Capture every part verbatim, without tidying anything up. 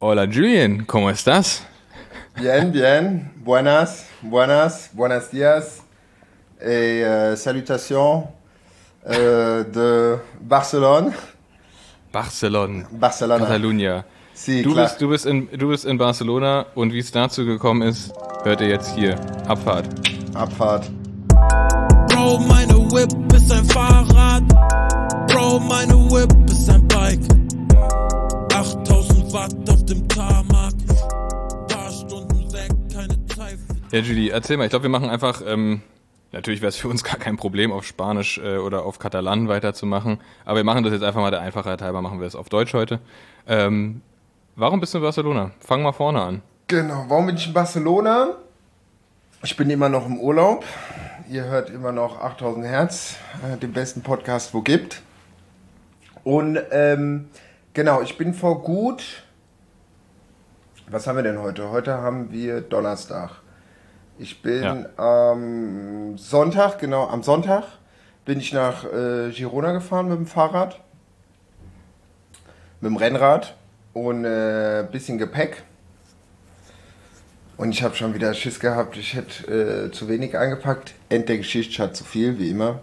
Hola Julian, ¿cómo estás? Bien, bien. Buenas, buenas, buenos días. Et euh, salutations euh, de Barcelone. Barcelona, Barcelona. Catalunya. Sí, Du klar. bist, du, bist in, du bist in Barcelona und wie es dazu gekommen ist, hört ihr jetzt hier. Abfahrt. Abfahrt. Bro, meine Whip ist ein Fahrrad. Bro, meine Whip ist ein Bike. achttausend Watt auf dem Tarmac. Paar Stunden weg, keine Zeit. Ja, Julie, erzähl mal. Ich glaube, wir machen einfach, ähm, natürlich wäre es für uns gar kein Problem, auf Spanisch äh, oder auf Katalan weiterzumachen. Aber wir machen das jetzt einfach mal der Einfachheit halber, machen wir es auf Deutsch heute. Ähm, warum bist du in Barcelona? Fang mal vorne an. Genau. Warum bin ich in Barcelona? Ich bin immer noch im Urlaub. Ihr hört immer noch achttausend Hertz, äh, den besten Podcast, wo gibt. Und ähm, genau, ich bin vor gut... Was haben wir denn heute? Heute haben wir Donnerstag. Ich bin Ja. am Sonntag, genau, am Sonntag bin ich nach äh, Girona gefahren mit dem Fahrrad, mit dem Rennrad und ein äh, bisschen Gepäck. Und ich habe schon wieder Schiss gehabt, ich hätte äh, zu wenig eingepackt. End der Geschichte hat zu viel, wie immer.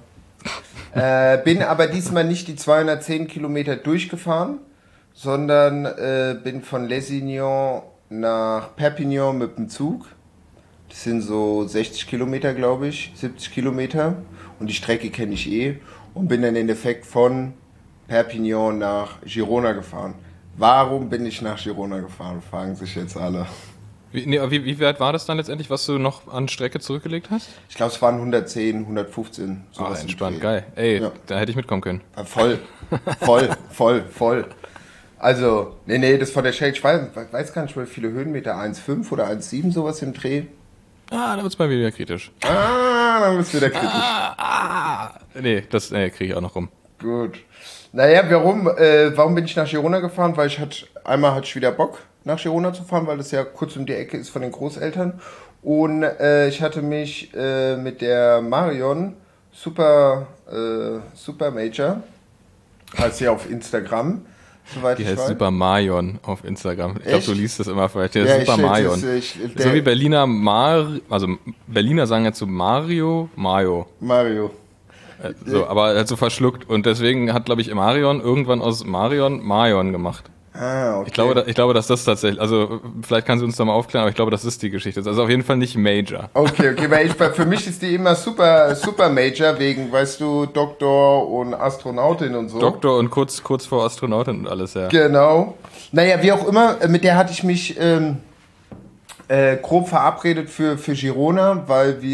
äh, bin aber diesmal nicht die zweihundertzehn Kilometer durchgefahren, sondern äh, bin von Lesignan nach Perpignan mit dem Zug. Das sind so sechzig Kilometer, glaube ich, siebzig Kilometer. Und die Strecke kenne ich eh. Und bin dann im Endeffekt von Perpignan nach Girona gefahren. Warum bin ich nach Girona gefahren, fragen sich jetzt alle. Wie, nee, wie, wie weit war das dann letztendlich, was du noch an Strecke zurückgelegt hast? Ich glaube, es waren hundertzehn, hundertfünfzehn. Ah, Sowas im entspannt, Dreh. geil. Ey, Ja. da hätte ich mitkommen können. Ja, voll, voll, voll, voll. Also, nee, nee, das von der Shade, ich weiß, weiß gar nicht, wie viele Höhenmeter, eins Komma fünf oder eins Komma sieben, sowas im Dreh. Ah, da wird's mal wieder kritisch. Ah, dann wird's wieder kritisch. Ah, ah. Nee, das nee, kriege ich auch noch rum. Gut. Naja, warum, äh, warum bin ich nach Girona gefahren? Weil ich hatte, einmal hatte ich wieder Bock, nach Girona zu fahren, weil das ja kurz um die Ecke ist von den Großeltern. Und äh, ich hatte mich äh, mit der Marion Super, äh, Super Major, heißt sie auf Instagram, soweit Die ich heißt weiß. Super Marion auf Instagram. Ich glaube, Echt? du liest das immer falsch. Der Ja, ist Super ich- Marion. das ist- ich- der- So wie Berliner Mar, also Berliner sagen ja zu Mario, Mario. Mario. Äh, So, aber er hat so verschluckt. Und deswegen hat, glaube ich, Marion irgendwann aus Marion Marion gemacht. Ah, okay. Ich glaube, da, ich glaube, dass das tatsächlich, also vielleicht kannst du uns da mal aufklären, aber ich glaube, das ist die Geschichte. Also auf jeden Fall nicht Major. Okay, okay, weil ich, für mich ist die immer super, super Major wegen, weißt du, Doktor und Astronautin und so. Doktor und kurz, kurz vor Astronautin und alles, ja. Genau. Naja, wie auch immer, äh, mit der hatte ich mich ähm, äh, grob verabredet für, für Girona, weil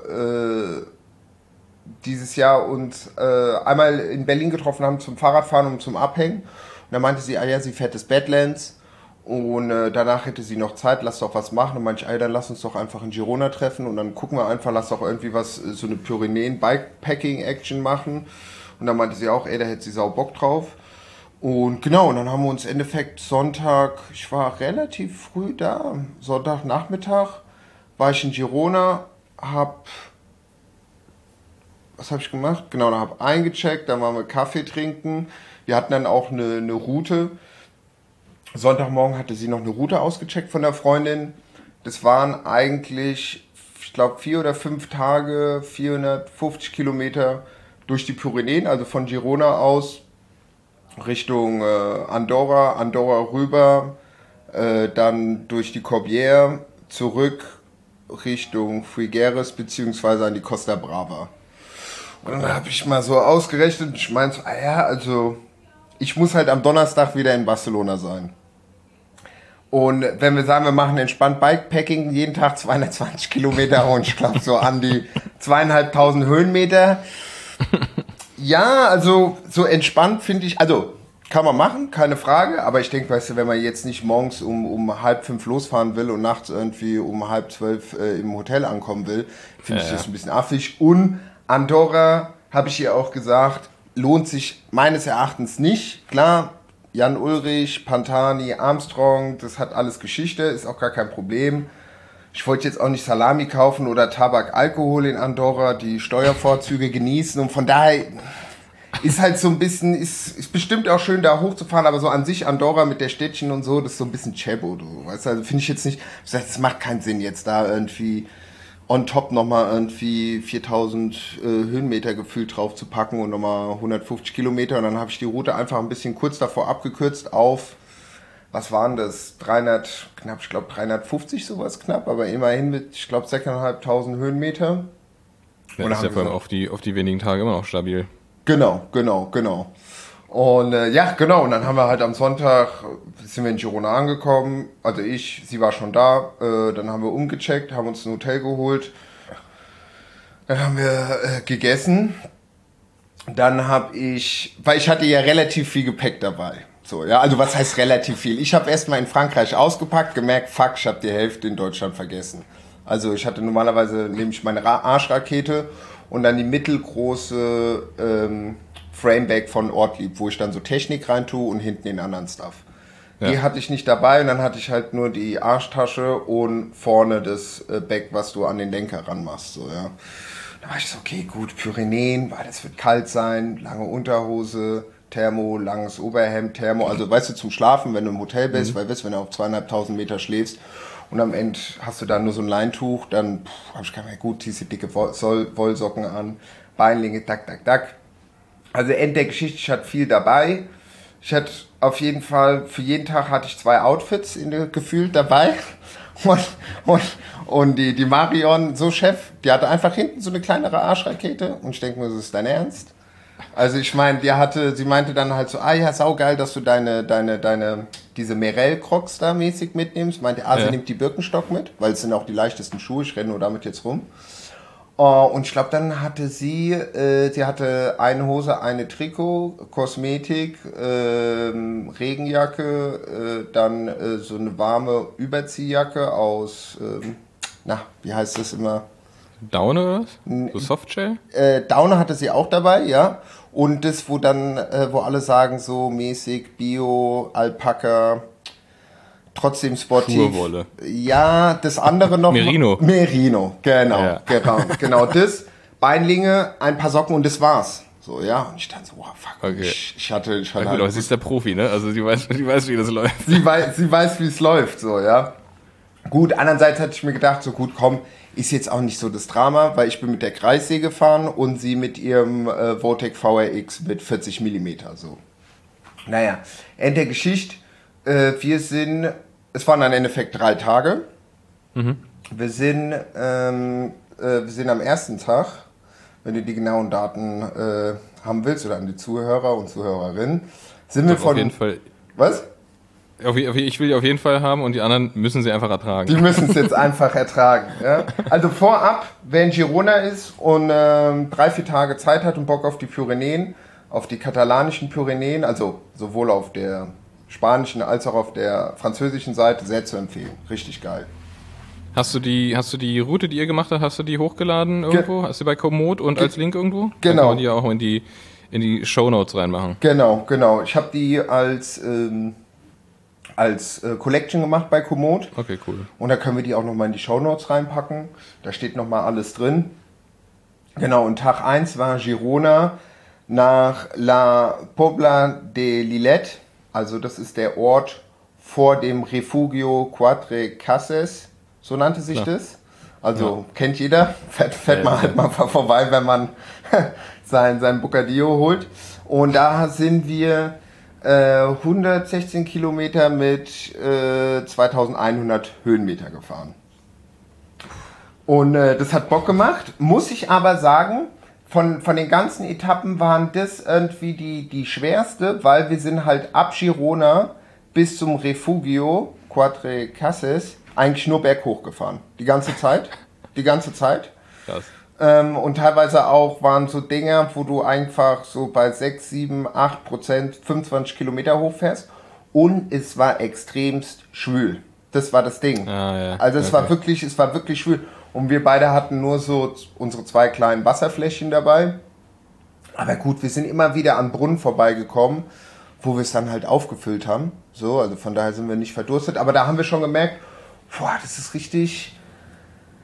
wir äh, dieses Jahr uns äh, einmal in Berlin getroffen haben zum Fahrradfahren und zum Abhängen. Und dann meinte sie, ah ja, sie fährt das Badlands und äh, danach hätte sie noch Zeit, lass doch was machen. Und meinte ich, ah ja, dann lass uns doch einfach in Girona treffen und dann gucken wir einfach, lass doch irgendwie was, äh, so eine Pyrenäen-Bikepacking-Action machen. Und dann meinte sie auch, ey, da hätte sie sau Bock drauf. Und genau, und dann haben wir uns im Endeffekt Sonntag, ich war relativ früh da, Sonntagnachmittag war ich in Girona, hab, was habe ich gemacht? Genau, dann habe eingecheckt, dann waren wir Kaffee trinken. Wir hatten dann auch eine, eine Route. Sonntagmorgen hatte sie noch eine Route ausgecheckt von der Freundin. Das waren eigentlich, ich glaube, vier oder fünf Tage, vierhundertfünfzig Kilometer durch die Pyrenäen, also von Girona aus Richtung äh, Andorra, Andorra rüber, äh, dann durch die Corbière zurück Richtung Figueres beziehungsweise an die Costa Brava. Und dann habe ich mal so ausgerechnet, ich meinte so, ah ja, also ich muss halt am Donnerstag wieder in Barcelona sein. Und wenn wir sagen, wir machen entspannt Bikepacking, jeden Tag zweihundertzwanzig Kilometer und ich glaube so an die zweieinhalbtausend Höhenmeter. Ja, also so entspannt finde ich, also kann man machen, keine Frage, aber ich denke, weißt du, wenn man jetzt nicht morgens um, um halb fünf losfahren will und nachts irgendwie um halb zwölf äh, im Hotel ankommen will, finde Ja, ich das ja. ein bisschen affig. Und Andorra, habe ich ihr auch gesagt, lohnt sich meines Erachtens nicht. Klar, Jan Ulrich, Pantani, Armstrong, das hat alles Geschichte, ist auch gar kein Problem. Ich wollte jetzt auch nicht Salami kaufen oder Tabak, Alkohol in Andorra, die Steuervorzüge genießen und von daher, ist halt so ein bisschen, ist, ist bestimmt auch schön da hochzufahren, aber so an sich Andorra mit der Städtchen und so, das ist so ein bisschen Chebo, du weißt du, also finde ich jetzt nicht, das macht keinen Sinn jetzt da irgendwie on top nochmal irgendwie viertausend äh, Höhenmeter gefühlt drauf zu packen und nochmal hundertfünfzig Kilometer und dann habe ich die Route einfach ein bisschen kurz davor abgekürzt auf, was waren das, dreihundert, knapp, ich glaube dreihundertfünfzig sowas knapp, aber immerhin mit, ich glaube sechstausendfünfhundert Höhenmeter. Ja, das ist ja vor allem auf die, auf die wenigen Tage immer noch stabil. Genau, genau, genau. Und äh, ja, genau, und dann haben wir halt am Sonntag, sind wir in Girona angekommen, also ich, sie war schon da, äh, dann haben wir umgecheckt, haben uns ein Hotel geholt, dann haben wir äh, gegessen, dann habe ich, weil ich hatte ja relativ viel Gepäck dabei, so, ja, also was heißt relativ viel? Ich habe erstmal in Frankreich ausgepackt, gemerkt, fuck, ich habe die Hälfte in Deutschland vergessen. Also ich hatte normalerweise, nehme ich meine Ra- Arschrakete und dann die mittelgroße ähm, Framebag von Ortlieb, wo ich dann so Technik rein tue und hinten den anderen Stuff. Ja. Die hatte ich nicht dabei und dann hatte ich halt nur die Arschtasche und vorne das äh, Bag, was du an den Lenker ranmachst. So, ja. Da war ich so, okay, gut, Pyrenäen, weil das wird kalt sein, lange Unterhose, Thermo, langes Oberhemd, Thermo, also weißt du, zum Schlafen, wenn du im Hotel bist, mhm. weil weißt, wenn du auf zweieinhalbtausend Meter schläfst und am Ende hast du dann nur so ein Leintuch, dann habe ich gesagt, gut, ziehst du dicke Woll- Wollsocken an, Beinlinge, tak, tak, tak. Also Ende der Geschichte, ich hatte viel dabei. Ich hatte auf jeden Fall, für jeden Tag hatte ich zwei Outfits in der, gefühlt dabei. Und, und, und die, die Marion, so Chef, die hatte einfach hinten so eine kleinere Arschrakete. Und ich denke mir, das ist dein Ernst? Also ich meine, die hatte, sie meinte dann halt so, ah ja, saugeil, dass du deine, deine, deine, diese Merrell-Crocs da mäßig mitnimmst. Meinte, ah, sie ja. nimmt die Birkenstock mit, weil es sind auch die leichtesten Schuhe, ich renne nur damit jetzt rum. Uh, und ich glaube, dann hatte sie, äh, sie hatte eine Hose, eine Trikot, Kosmetik, äh, Regenjacke, äh, dann äh, so eine warme Überziehjacke aus, äh, na, wie heißt das immer? Daune oder was? So Softshell? Äh, Daune hatte sie auch dabei, ja. Und das, wo dann, äh, wo alle sagen, so mäßig Bio, Alpaka, trotzdem sportiv. Schurwolle. Ja, das andere noch. Merino. Merino, genau, ja. genau, genau das. Beinlinge, ein paar Socken und das war's. So, ja, und ich dachte so, wow, fuck. Okay. Ich, ich hatte, ich hatte ja, gut, halt, aber sie ist der Profi, ne? Also sie weiß, sie weiß, wie das läuft. Sie weiß, sie weiß, wie es läuft, so, ja. Gut, andererseits hatte ich mir gedacht, so gut, komm, ist jetzt auch nicht so das Drama, weil ich bin mit der Kreissee gefahren und sie mit ihrem äh, Votec V R X mit vierzig Millimeter, so. Naja, Ende der Geschichte, äh, wir sind, es waren im Endeffekt drei Tage. Mhm. Wir sind, ähm, äh, wir sind am ersten Tag, wenn du die genauen Daten äh, haben willst oder an die Zuhörer und Zuhörerinnen, sind wir von... Auf jeden Fall. Was? Ich will die auf jeden Fall haben und die anderen müssen sie einfach ertragen. Die müssen es jetzt einfach ertragen. Ja? Also vorab, wer in Girona ist und ähm, drei, vier Tage Zeit hat und Bock auf die Pyrenäen, auf die katalanischen Pyrenäen, also sowohl auf der spanischen als auch auf der französischen Seite, sehr zu empfehlen. Richtig geil. Hast du die, hast du die Route, die ihr gemacht habt, hast du die hochgeladen irgendwo? Ge- hast du bei Komoot und Ge- als Link irgendwo? Genau. Dann kann man die auch in die, in die Shownotes reinmachen. Genau, genau. Ich habe die als... Ähm, als äh, Collection gemacht bei Komoot. Okay, cool. Und da können wir die auch nochmal in die Shownotes reinpacken. Da steht nochmal alles drin. Genau, und Tag eins war Girona nach La Pobla de Lillet. Also das ist der Ort vor dem Refugio Quatre Cases. So nannte sich Klar. das. Also ja. kennt jeder. Fährt, fährt ja, man ja. halt mal vorbei, wenn man sein, sein Bocadillo holt. Und da sind wir... hundertsechzehn Kilometer mit äh, zweitausendeinhundert Höhenmeter gefahren. Und äh, das hat Bock gemacht. Muss ich aber sagen, von, von den ganzen Etappen waren das irgendwie die, die schwerste, weil wir sind halt ab Girona bis zum Refugio Quatre Cases eigentlich nur berghoch gefahren. Die ganze Zeit. Die ganze Zeit. Krass. Ähm, und teilweise auch waren so Dinger, wo du einfach so bei sechs, sieben, acht Prozent fünfundzwanzig Kilometer hochfährst. Und es war extremst schwül. Das war das Ding. Ah, ja. Also es okay. war wirklich, es war wirklich schwül. Und wir beide hatten nur so unsere zwei kleinen Wasserfläschchen dabei. Aber gut, wir sind immer wieder an Brunnen vorbeigekommen, wo wir es dann halt aufgefüllt haben. So, also von daher sind wir nicht verdurstet. Aber da haben wir schon gemerkt, boah, das ist richtig...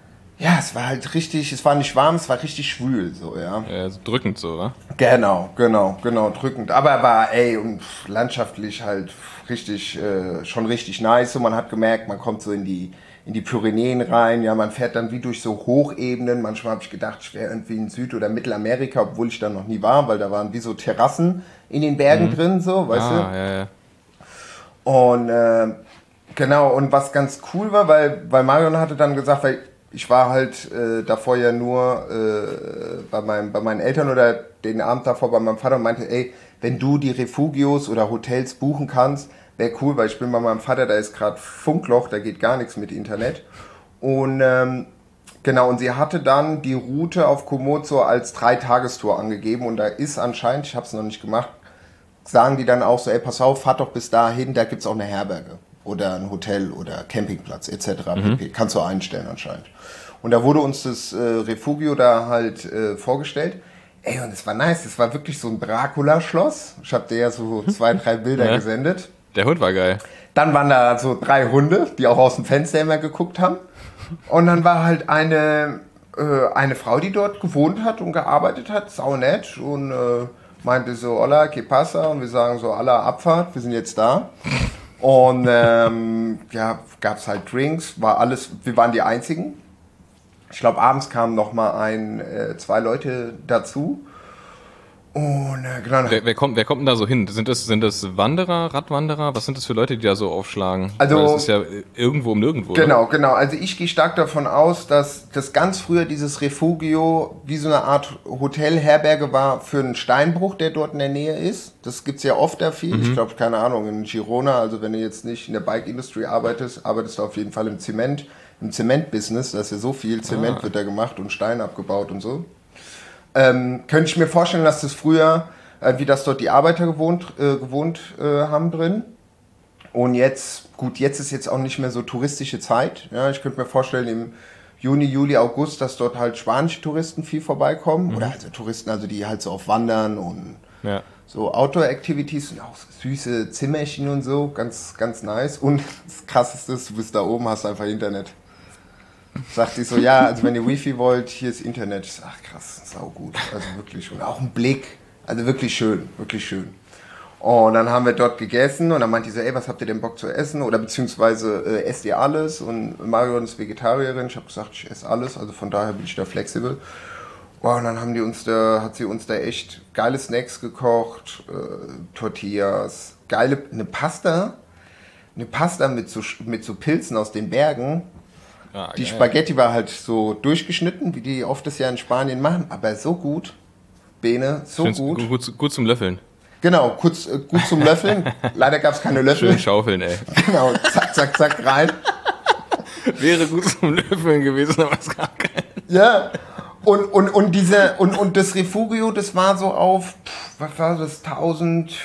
Ja, es war halt richtig, es war nicht warm, es war richtig schwül, so, ja. Ja, so drückend so, wa? Genau, genau, genau, drückend. Aber war, ey, und landschaftlich halt richtig, äh, schon richtig nice. Und man hat gemerkt, man kommt so in die, in die Pyrenäen rein. Ja, man fährt dann wie durch so Hochebenen. Manchmal habe ich gedacht, ich wäre irgendwie in Süd- oder Mittelamerika, obwohl ich da noch nie war, weil da waren wie so Terrassen in den Bergen mhm. drin, so, weißt ah, du? Ja, ja. Und, äh, genau, und was ganz cool war, weil, weil Marion hatte dann gesagt, weil ich war halt äh, davor ja nur äh, bei, meinem, bei meinen Eltern oder den Abend davor bei meinem Vater und meinte, ey, wenn du die Refugios oder Hotels buchen kannst, wäre cool, weil ich bin bei meinem Vater, da ist gerade Funkloch, da geht gar nichts mit Internet. Und ähm, genau, und sie hatte dann die Route auf Komoot so als Dreitagestour angegeben und da ist anscheinend, ich habe es noch nicht gemacht, sagen die dann auch so, ey, pass auf, fahrt doch bis dahin, da gibt's auch eine Herberge oder ein Hotel oder Campingplatz et cetera. Mhm. Kannst du einstellen anscheinend. Und da wurde uns das äh, Refugio da halt äh, vorgestellt. Ey, und es war nice, es war wirklich so ein Dracula-Schloss. Ich habe dir ja so zwei, drei Bilder ja. gesendet. Der Hund war geil. Dann waren da so drei Hunde, die auch aus dem Fenster immer geguckt haben. Und dann war halt eine, äh, eine Frau, die dort gewohnt hat und gearbeitet hat, saunett und äh, meinte so, hola, que pasa? Und wir sagen so, hola, Abfahrt, wir sind jetzt da. Und ähm, ja, gab es halt Drinks, war alles, wir waren die Einzigen. Ich glaube, abends kamen noch mal ein, äh, zwei Leute dazu. Und äh, genau. Wer, wer, kommt, wer kommt denn da so hin? Sind das, sind das Wanderer, Radwanderer? Was sind das für Leute, die da so aufschlagen? Also, weil das ist ja irgendwo um nirgendwo. Genau, oder? genau. Also ich gehe stark davon aus, dass das ganz früher dieses Refugio wie so eine Art Hotelherberge war für einen Steinbruch, der dort in der Nähe ist. Das gibt's ja oft da viel. Mhm. Ich glaube, keine Ahnung, in Girona, also wenn du jetzt nicht in der Bike-Industrie arbeitest, arbeitest du auf jeden Fall im Zement, im Zement-Business. Da ist ja so viel Zement ah. wird da gemacht und Stein abgebaut und so. Ähm, könnte ich mir vorstellen, dass das früher, äh, wie das dort die Arbeiter gewohnt, äh, gewohnt äh, haben drin. Und jetzt, gut, jetzt ist jetzt auch nicht mehr so touristische Zeit. Ja, ich könnte mir vorstellen, im Juni, Juli, August, dass dort halt spanische Touristen viel vorbeikommen. Mhm. Oder also Touristen, also die halt so auf Wandern und ja. so Outdoor-Activities und auch so süße Zimmerchen und so. Ganz, ganz nice. Und das Krasseste ist, du bist da oben, hast einfach Internet. Sagt die so, ja, also wenn ihr Wifi wollt, hier ist Internet. Ich sag, ach krass, sau gut, also wirklich. Und auch ein Blick, also wirklich schön, wirklich schön. Und dann haben wir dort gegessen und dann meinte die so, ey, was habt ihr denn Bock zu essen? Oder beziehungsweise äh, esst ihr alles? Und Marion ist Vegetarierin, ich habe gesagt, ich esse alles, also von daher bin ich da flexibel. Und dann haben die uns da, hat sie uns da echt geile Snacks gekocht, äh, Tortillas, geile, eine Pasta, eine Pasta mit so, mit so Pilzen aus den Bergen. Ah, die Spaghetti war halt so durchgeschnitten, wie die oft das ja in Spanien machen, aber so gut, Bene, so gut. gut. Gut, gut zum Löffeln. Genau, kurz, äh, gut zum Löffeln. Leider gab es keine Löffel. Schön schaufeln, ey. Genau, zack, zack, zack, rein. Wäre gut zum Löffeln gewesen, aber es gab keinen. Ja, und, und, und, diese, und, und das Refugio, das war so auf, was war das, tausend...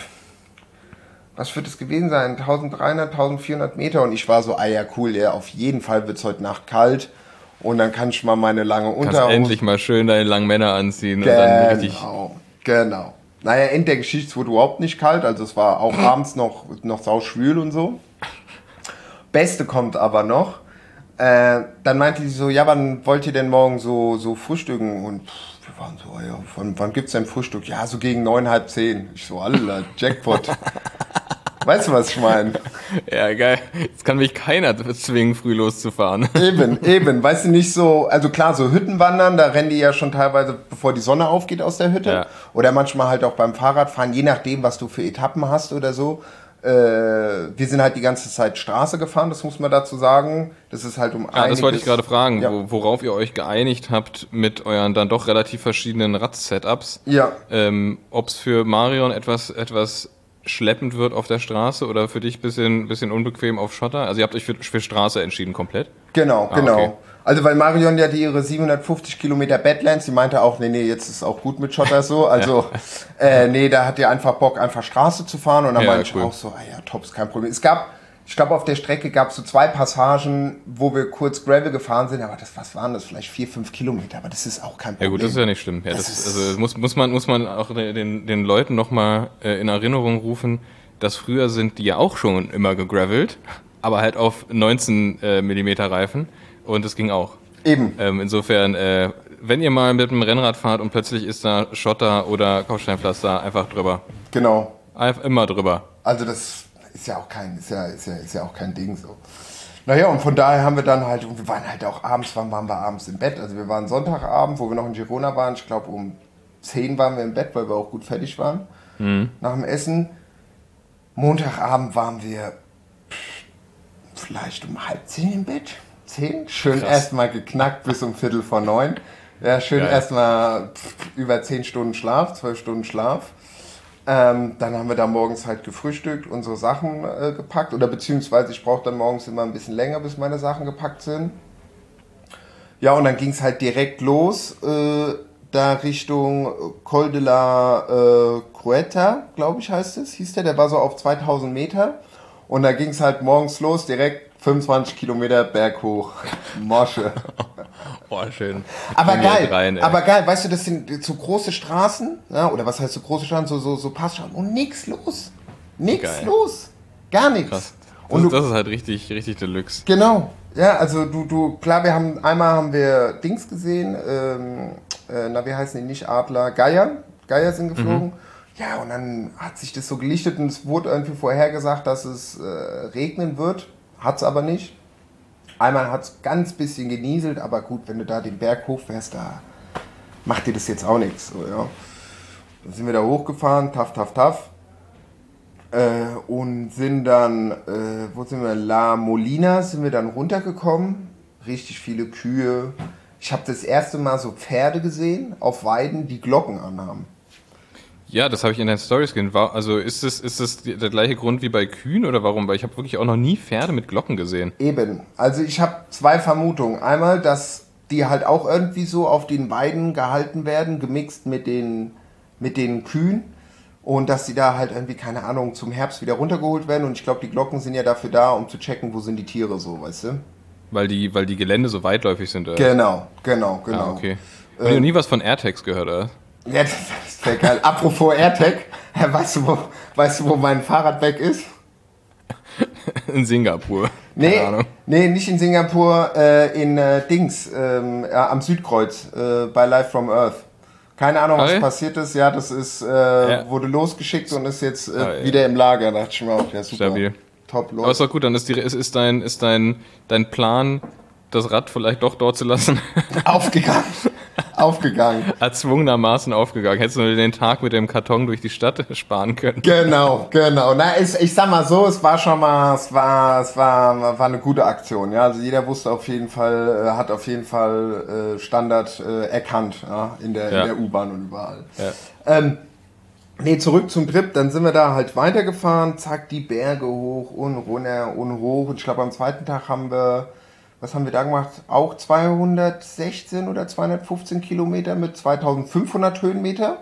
Was wird es gewesen sein? dreizehnhundert, vierzehnhundert Meter. Und ich war so, ah ja, cool, ja, auf jeden Fall wird es heute Nacht kalt. Und dann kann ich mal meine lange Unterhose... Kannst endlich mal schön deine langen Männer anziehen. Genau, und dann richtig genau. Naja, Ende der Geschichte, es wurde überhaupt nicht kalt. Also es war auch abends noch, noch sauschwül und so. Beste kommt aber noch. Äh, dann meinte sie so, ja, wann wollt ihr denn morgen so, so frühstücken? Und pff, wir waren so, ja, wann, wann gibt's denn Frühstück? Ja, so gegen neun, halb zehn. Ich so, Alter, Jackpot. Weißt du, was ich meine? Ja, geil. Jetzt kann mich keiner zwingen, früh loszufahren. Eben, eben. Weißt du, nicht so, also klar, so Hüttenwandern, da rennen die ja schon teilweise, bevor die Sonne aufgeht aus der Hütte. Ja. Oder manchmal halt auch beim Fahrradfahren, je nachdem, was du für Etappen hast oder so. Äh, wir sind halt die ganze Zeit Straße gefahren, das muss man dazu sagen. Das ist halt um ah, einiges... Das wollte ich gerade fragen, ja. wo, worauf ihr euch geeinigt habt mit euren dann doch relativ verschiedenen Rad-Setups. Ja. Ähm, ob es für Marion etwas... etwas schleppend wird auf der Straße oder für dich ein bisschen, bisschen unbequem auf Schotter? Also ihr habt euch für, für Straße entschieden komplett? Genau, ah, genau. Okay. Also weil Marion ja die ihre siebenhundertfünfzig Kilometer Badlands, die meinte auch, nee, nee, jetzt ist auch gut mit Schotter so. Also ja. äh, nee, da hat die einfach Bock, einfach Straße zu fahren. Und dann ja, meinte cool. ich auch so, ah ja, top, ist kein Problem. Es gab, ich glaube auf der Strecke gab es so zwei Passagen, wo wir kurz Gravel gefahren sind, aber das, was waren das? Vielleicht vier, fünf Kilometer, aber das ist auch kein Problem. Ja gut, das ist ja nicht schlimm. Ja, das das ist, also muss, muss, man, muss man auch den, den Leuten nochmal äh, in Erinnerung rufen, dass früher sind die ja auch schon immer gegravelt, aber halt auf neunzehn Millimeter Reifen und das ging auch. Eben. Ähm, insofern, äh, wenn ihr mal mit dem Rennrad fahrt und plötzlich ist da Schotter oder Kopfsteinpflaster, einfach drüber. Genau. Einfach immer drüber. Also das ist ja auch kein, ist ja, ist ja, ist ja auch kein Ding so. Naja, und von daher haben wir dann halt, und wir waren halt auch abends, wann waren wir abends im Bett? Also wir waren Sonntagabend, wo wir noch in Girona waren, ich glaube um zehn waren wir im Bett, weil wir auch gut fertig waren Mhm. nach dem Essen. Montagabend waren wir vielleicht um halb zehn im Bett. Zehn? Schön erstmal geknackt bis um Viertel vor neun. Ja, schön erstmal über zehn Stunden Schlaf, zwölf Stunden Schlaf. Ähm, dann haben wir da morgens halt gefrühstückt, unsere Sachen äh, gepackt. Oder beziehungsweise ich brauche dann morgens immer ein bisschen länger, bis meine Sachen gepackt sind. Ja, und dann ging es halt direkt los, äh, da Richtung Col de la äh, Crueta, glaube ich heißt es, hieß der. Der war so auf zweitausend Meter. Und da ging es halt morgens los, direkt fünfundzwanzig Kilometer berghoch. Mosche. Boah, schön. Aber Linie geil, rein, ey. aber geil, weißt du, das sind so große Straßen, ja, oder was heißt so große Straßen, so, so, so Passstraßen und nix los. Nix Geil. los. Gar nichts. Krass. Das, Und du, das ist halt richtig, richtig Deluxe. genau. Ja, also du, du, klar, wir haben, einmal haben wir Dings gesehen, ähm, äh, na, wie heißen die nicht, Adler, Geier, Geier sind geflogen. Ja, und dann hat sich das so gelichtet und es wurde irgendwie vorhergesagt, dass es äh, regnen wird, hat's aber nicht. Einmal hat es ganz bisschen genieselt, aber gut, wenn du da den Berg hochfährst, da macht dir das jetzt auch nichts. So, ja. Dann sind wir da hochgefahren, taff, taff, taff. Äh, und sind dann, äh, wo sind wir? La Molina sind wir dann runtergekommen. Richtig viele Kühe. Ich habe das erste Mal so Pferde gesehen auf Weiden, die Glocken anhaben. Ja, das habe ich in deinen Stories gesehen. War- Also ist das, ist das die- der gleiche Grund wie bei Kühen oder warum? Weil ich habe wirklich auch noch nie Pferde mit Glocken gesehen. Eben. Also ich habe zwei Vermutungen. Einmal, dass die halt auch irgendwie so auf den Weiden gehalten werden, gemixt mit den, mit den Kühen. Und dass die da halt irgendwie, keine Ahnung, zum Herbst wieder runtergeholt werden. Und ich glaube, die Glocken sind ja dafür da, um zu checken, wo sind die Tiere so, weißt du? Weil die, weil die Gelände so weitläufig sind. Oder? Genau, genau, genau. Ah, okay. Und du noch nie was von AirTags gehört, oder? Ja, das ist sehr geil. Apropos AirTag, weißt du, wo, weißt du, wo mein Fahrrad weg ist? In Singapur. Nee, Keine Ahnung. nee, nicht in Singapur, äh, in äh, Dings, ähm, ja, am Südkreuz, äh, bei Live from Earth. Keine Ahnung, was Okay. passiert ist. Ja, das ist, äh, Ja. wurde losgeschickt und ist jetzt äh, Ah, ja. wieder im Lager. Da dachte ich mir auch, ja super. Stabil. Top, Aber ist los. doch gut, dann ist, die, ist, ist, dein, ist dein, dein Plan, das Rad vielleicht doch dort zu lassen, Aufgegangen. Aufgegangen. erzwungenermaßen aufgegangen. Hättest du nur den Tag mit dem Karton durch die Stadt sparen können. Genau, genau. Na, ich, ich sag mal so, es war schon mal, es war, es war, war eine gute Aktion. Ja, also jeder wusste auf jeden Fall, äh, hat auf jeden Fall äh, Standard äh, erkannt, ja, in der, Ja. in der U-Bahn und überall. Ja. Ähm, nee, zurück zum Trip. Dann sind wir da halt weitergefahren, zack, die Berge hoch und runter und hoch. Und ich glaube, am zweiten Tag haben wir, was haben wir da gemacht? Auch zweihundertsechzehn oder zweihundertfünfzehn Kilometer mit zweitausendfünfhundert Höhenmeter.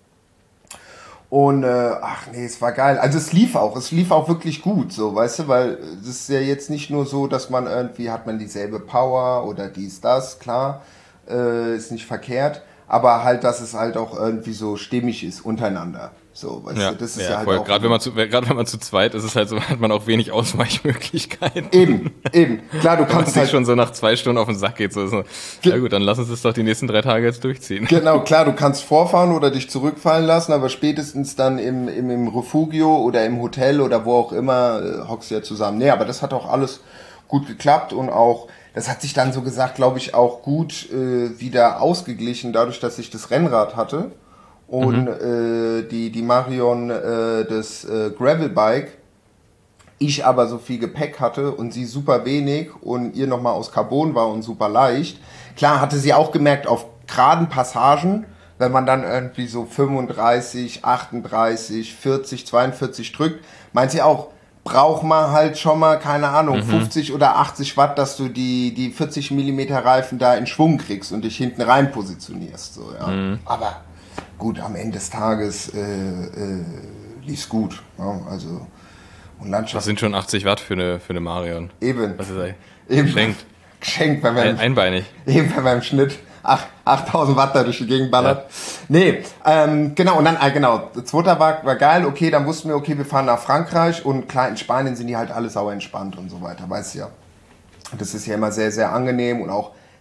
Und, äh, ach nee, es war geil. Also es lief auch, es lief auch wirklich gut, so, weißt du, weil es ist ja jetzt nicht nur so, dass man irgendwie, hat man dieselbe Power oder dies, das, klar, äh, ist nicht verkehrt, aber halt, dass es halt auch irgendwie so stimmig ist untereinander. So, weißt Ja, du, das ist ja, ja, halt voll. auch. Gerade wenn man zu, gerade wenn man zu zweit ist, ist es halt so, hat man auch wenig Ausweichmöglichkeiten. Eben, eben. Klar, du Wenn man kannst sich halt. schon so nach zwei Stunden auf den Sack geht, so, so Ge- na gut, dann lass uns das doch die nächsten drei Tage jetzt durchziehen. Genau, klar, du kannst vorfahren oder dich zurückfallen lassen, aber spätestens dann im, im, im Refugio oder im Hotel oder wo auch immer äh, hockst du ja zusammen. Nee, aber das hat auch alles gut geklappt und auch, das hat sich dann so gesagt, glaube ich, auch gut äh, wieder ausgeglichen, dadurch, dass ich das Rennrad hatte und äh, die, die Marion äh, das äh, Gravelbike, ich aber so viel Gepäck hatte und sie super wenig und ihr nochmal aus Carbon war und super leicht. Klar hatte sie auch gemerkt, auf geraden Passagen, wenn man dann irgendwie so fünfunddreißig, achtunddreißig, vierzig, zweiundvierzig drückt, meint sie auch, braucht man halt schon mal, keine Ahnung, fünfzig oder achtzig Watt, dass du die, die vierzig Millimeter Reifen da in Schwung kriegst und dich hinten rein positionierst. So, ja. Aber gut, am Ende des Tages äh, äh, lief's gut. Ja, also, und Landschaft. Das sind schon achtzig Watt für eine, für eine Marion. Eben. Was ist das? Eben. Geschenkt. Geschenkt, wenn man, Ein, einbeinig. eben, wenn man im Schnitt ach- achttausend Watt da durch die Gegend ballert. Nee, ähm, genau, und dann, äh, genau, der zweite war, war geil, okay, dann wussten wir, okay, wir fahren nach Frankreich und klar, in Spanien sind die halt alle sauer entspannt und so weiter, weißt du ja. Und das ist ja immer sehr, sehr angenehm und auch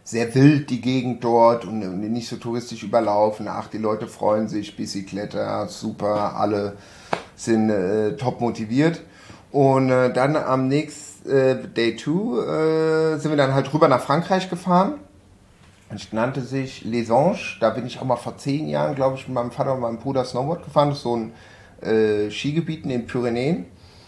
sehr wild die Gegend dort und nicht so touristisch überlaufen. Ach, die Leute freuen sich, Bicicletta, super, alle sind äh, top motiviert. Und äh, dann am nächsten äh, Day two äh, sind wir dann halt rüber nach Frankreich gefahren. Es nannte sich Les Anges. Da bin ich auch mal vor zehn Jahren, glaube ich, mit meinem Vater und meinem Bruder Snowboard gefahren. Das ist so ein äh, Skigebiet in den Pyrenäen.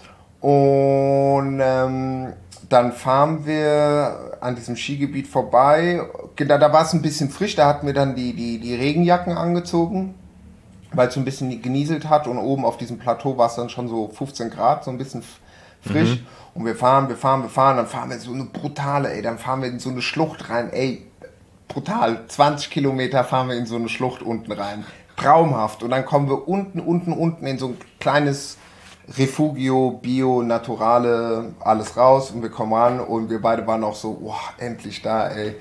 Und ähm, dann fahren wir an diesem Skigebiet vorbei. Da, da war es ein bisschen frisch, da hatten wir dann die, die, die Regenjacken angezogen, weil es so ein bisschen genieselt hat. Und oben auf diesem Plateau war es dann schon so fünfzehn Grad, so ein bisschen frisch. Mhm. Und wir fahren, wir fahren, wir fahren, dann fahren wir so eine brutale, ey, dann fahren wir in so eine Schlucht rein, ey, brutal, zwanzig Kilometer fahren wir in so eine Schlucht unten rein. Traumhaft. Und dann kommen wir unten, unten, unten in so ein kleines Refugio, Bio, Naturale, alles raus und wir kommen ran und wir beide waren auch so, wow, endlich da, ey.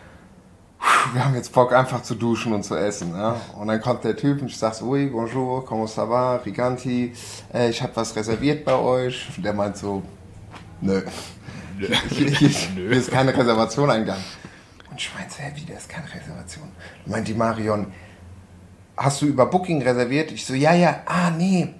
Wir haben jetzt Bock einfach zu duschen und zu essen. Ja? Und dann kommt der Typ und ich sag so, oui, bonjour, comment ça va, Riganti, äh, ich habe was reserviert bei euch. Und der meint so, nö, Nö. Hier, hier, hier ist keine Reservation eingegangen. Und ich meinte, hä, wie, da ist keine Reservation. Und meint die Marion, hast du über Booking reserviert? Ich so, ja, ja, ah, nee.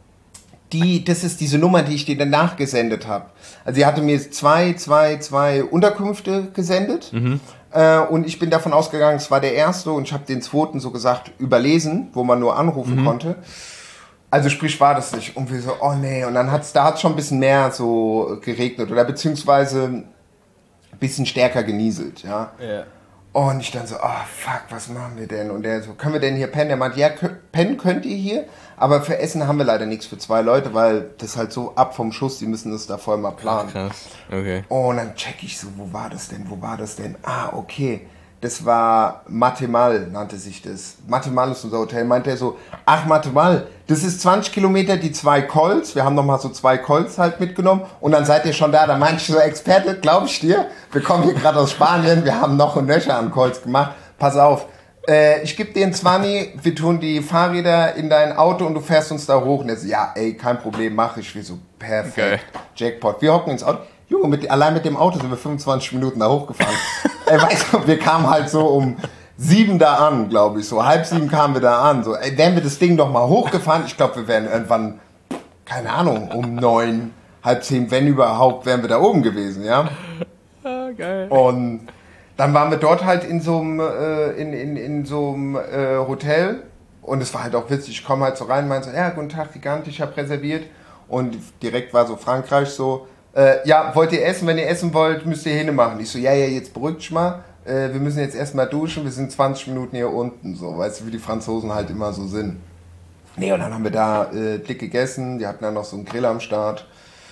Die, das ist diese Nummer, die ich dir danach gesendet habe. Also sie hatte mir zwei, zwei, zwei Unterkünfte gesendet. Mhm. Äh, und ich bin davon ausgegangen, es war der erste und ich habe den zweiten so gesagt überlesen, wo man nur anrufen mhm. konnte. Also sprich war das nicht. Und wir so, oh nee. Und dann hat's, da hat es schon ein bisschen mehr so geregnet oder beziehungsweise ein bisschen stärker genieselt, ja. Ja. Und ich dann so, oh fuck, was machen wir denn? Und der so, können wir denn hier pennen? Der meint, ja, pennen könnt ihr hier, aber für Essen haben wir leider nichts für zwei Leute, weil das halt so ab vom Schuss, die müssen das da voll mal planen. Krass, okay. Und dann check ich so, wo war das denn, wo war das denn? Ah, okay, das war Matemal, nannte sich das. Matemal ist unser Hotel, meinte er so, ach Matemal, das ist zwanzig Kilometer die zwei Colts, wir haben nochmal so zwei Colts halt mitgenommen und dann seid ihr schon da, da meinte ich so, Experte, glaub ich dir, wir kommen hier gerade aus Spanien, wir haben noch und nöcher an Colts gemacht, pass auf, äh, ich gebe dir einen zwanzig, wir tun die Fahrräder in dein Auto und du fährst uns da hoch und er so, ja ey, kein Problem, mach ich, wir so, perfekt, okay. Jackpot, wir hocken ins Auto. Junge, mit, allein mit dem Auto sind wir fünfundzwanzig Minuten da hochgefahren. Ey, weißt du, wir kamen halt so um sieben da an, glaube ich. So halb sieben kamen wir da an. So, ey, wären wir das Ding doch mal hochgefahren, ich glaube, wir wären irgendwann, keine Ahnung, um neun, halb zehn, wenn überhaupt, wären wir da oben gewesen, ja. Ah, geil. Und dann waren wir dort halt in so einem, äh, in, in, in so einem äh, Hotel. Und es war halt auch witzig. Ich komme halt so rein und meinte so, ja, guten Tag, Gigant, ich habe reserviert. Und direkt war so Frankreich so, Äh, ja, wollt ihr essen? Wenn ihr essen wollt, müsst ihr Hähne machen. Ich so, ja, ja, jetzt beruhigt dich mal. Äh, wir müssen jetzt erstmal duschen. Wir sind zwanzig Minuten hier unten. So, weißt du, wie die Franzosen halt immer so sind. Nee, und dann haben wir da äh, dick gegessen. Die hatten dann noch so einen Grill am Start.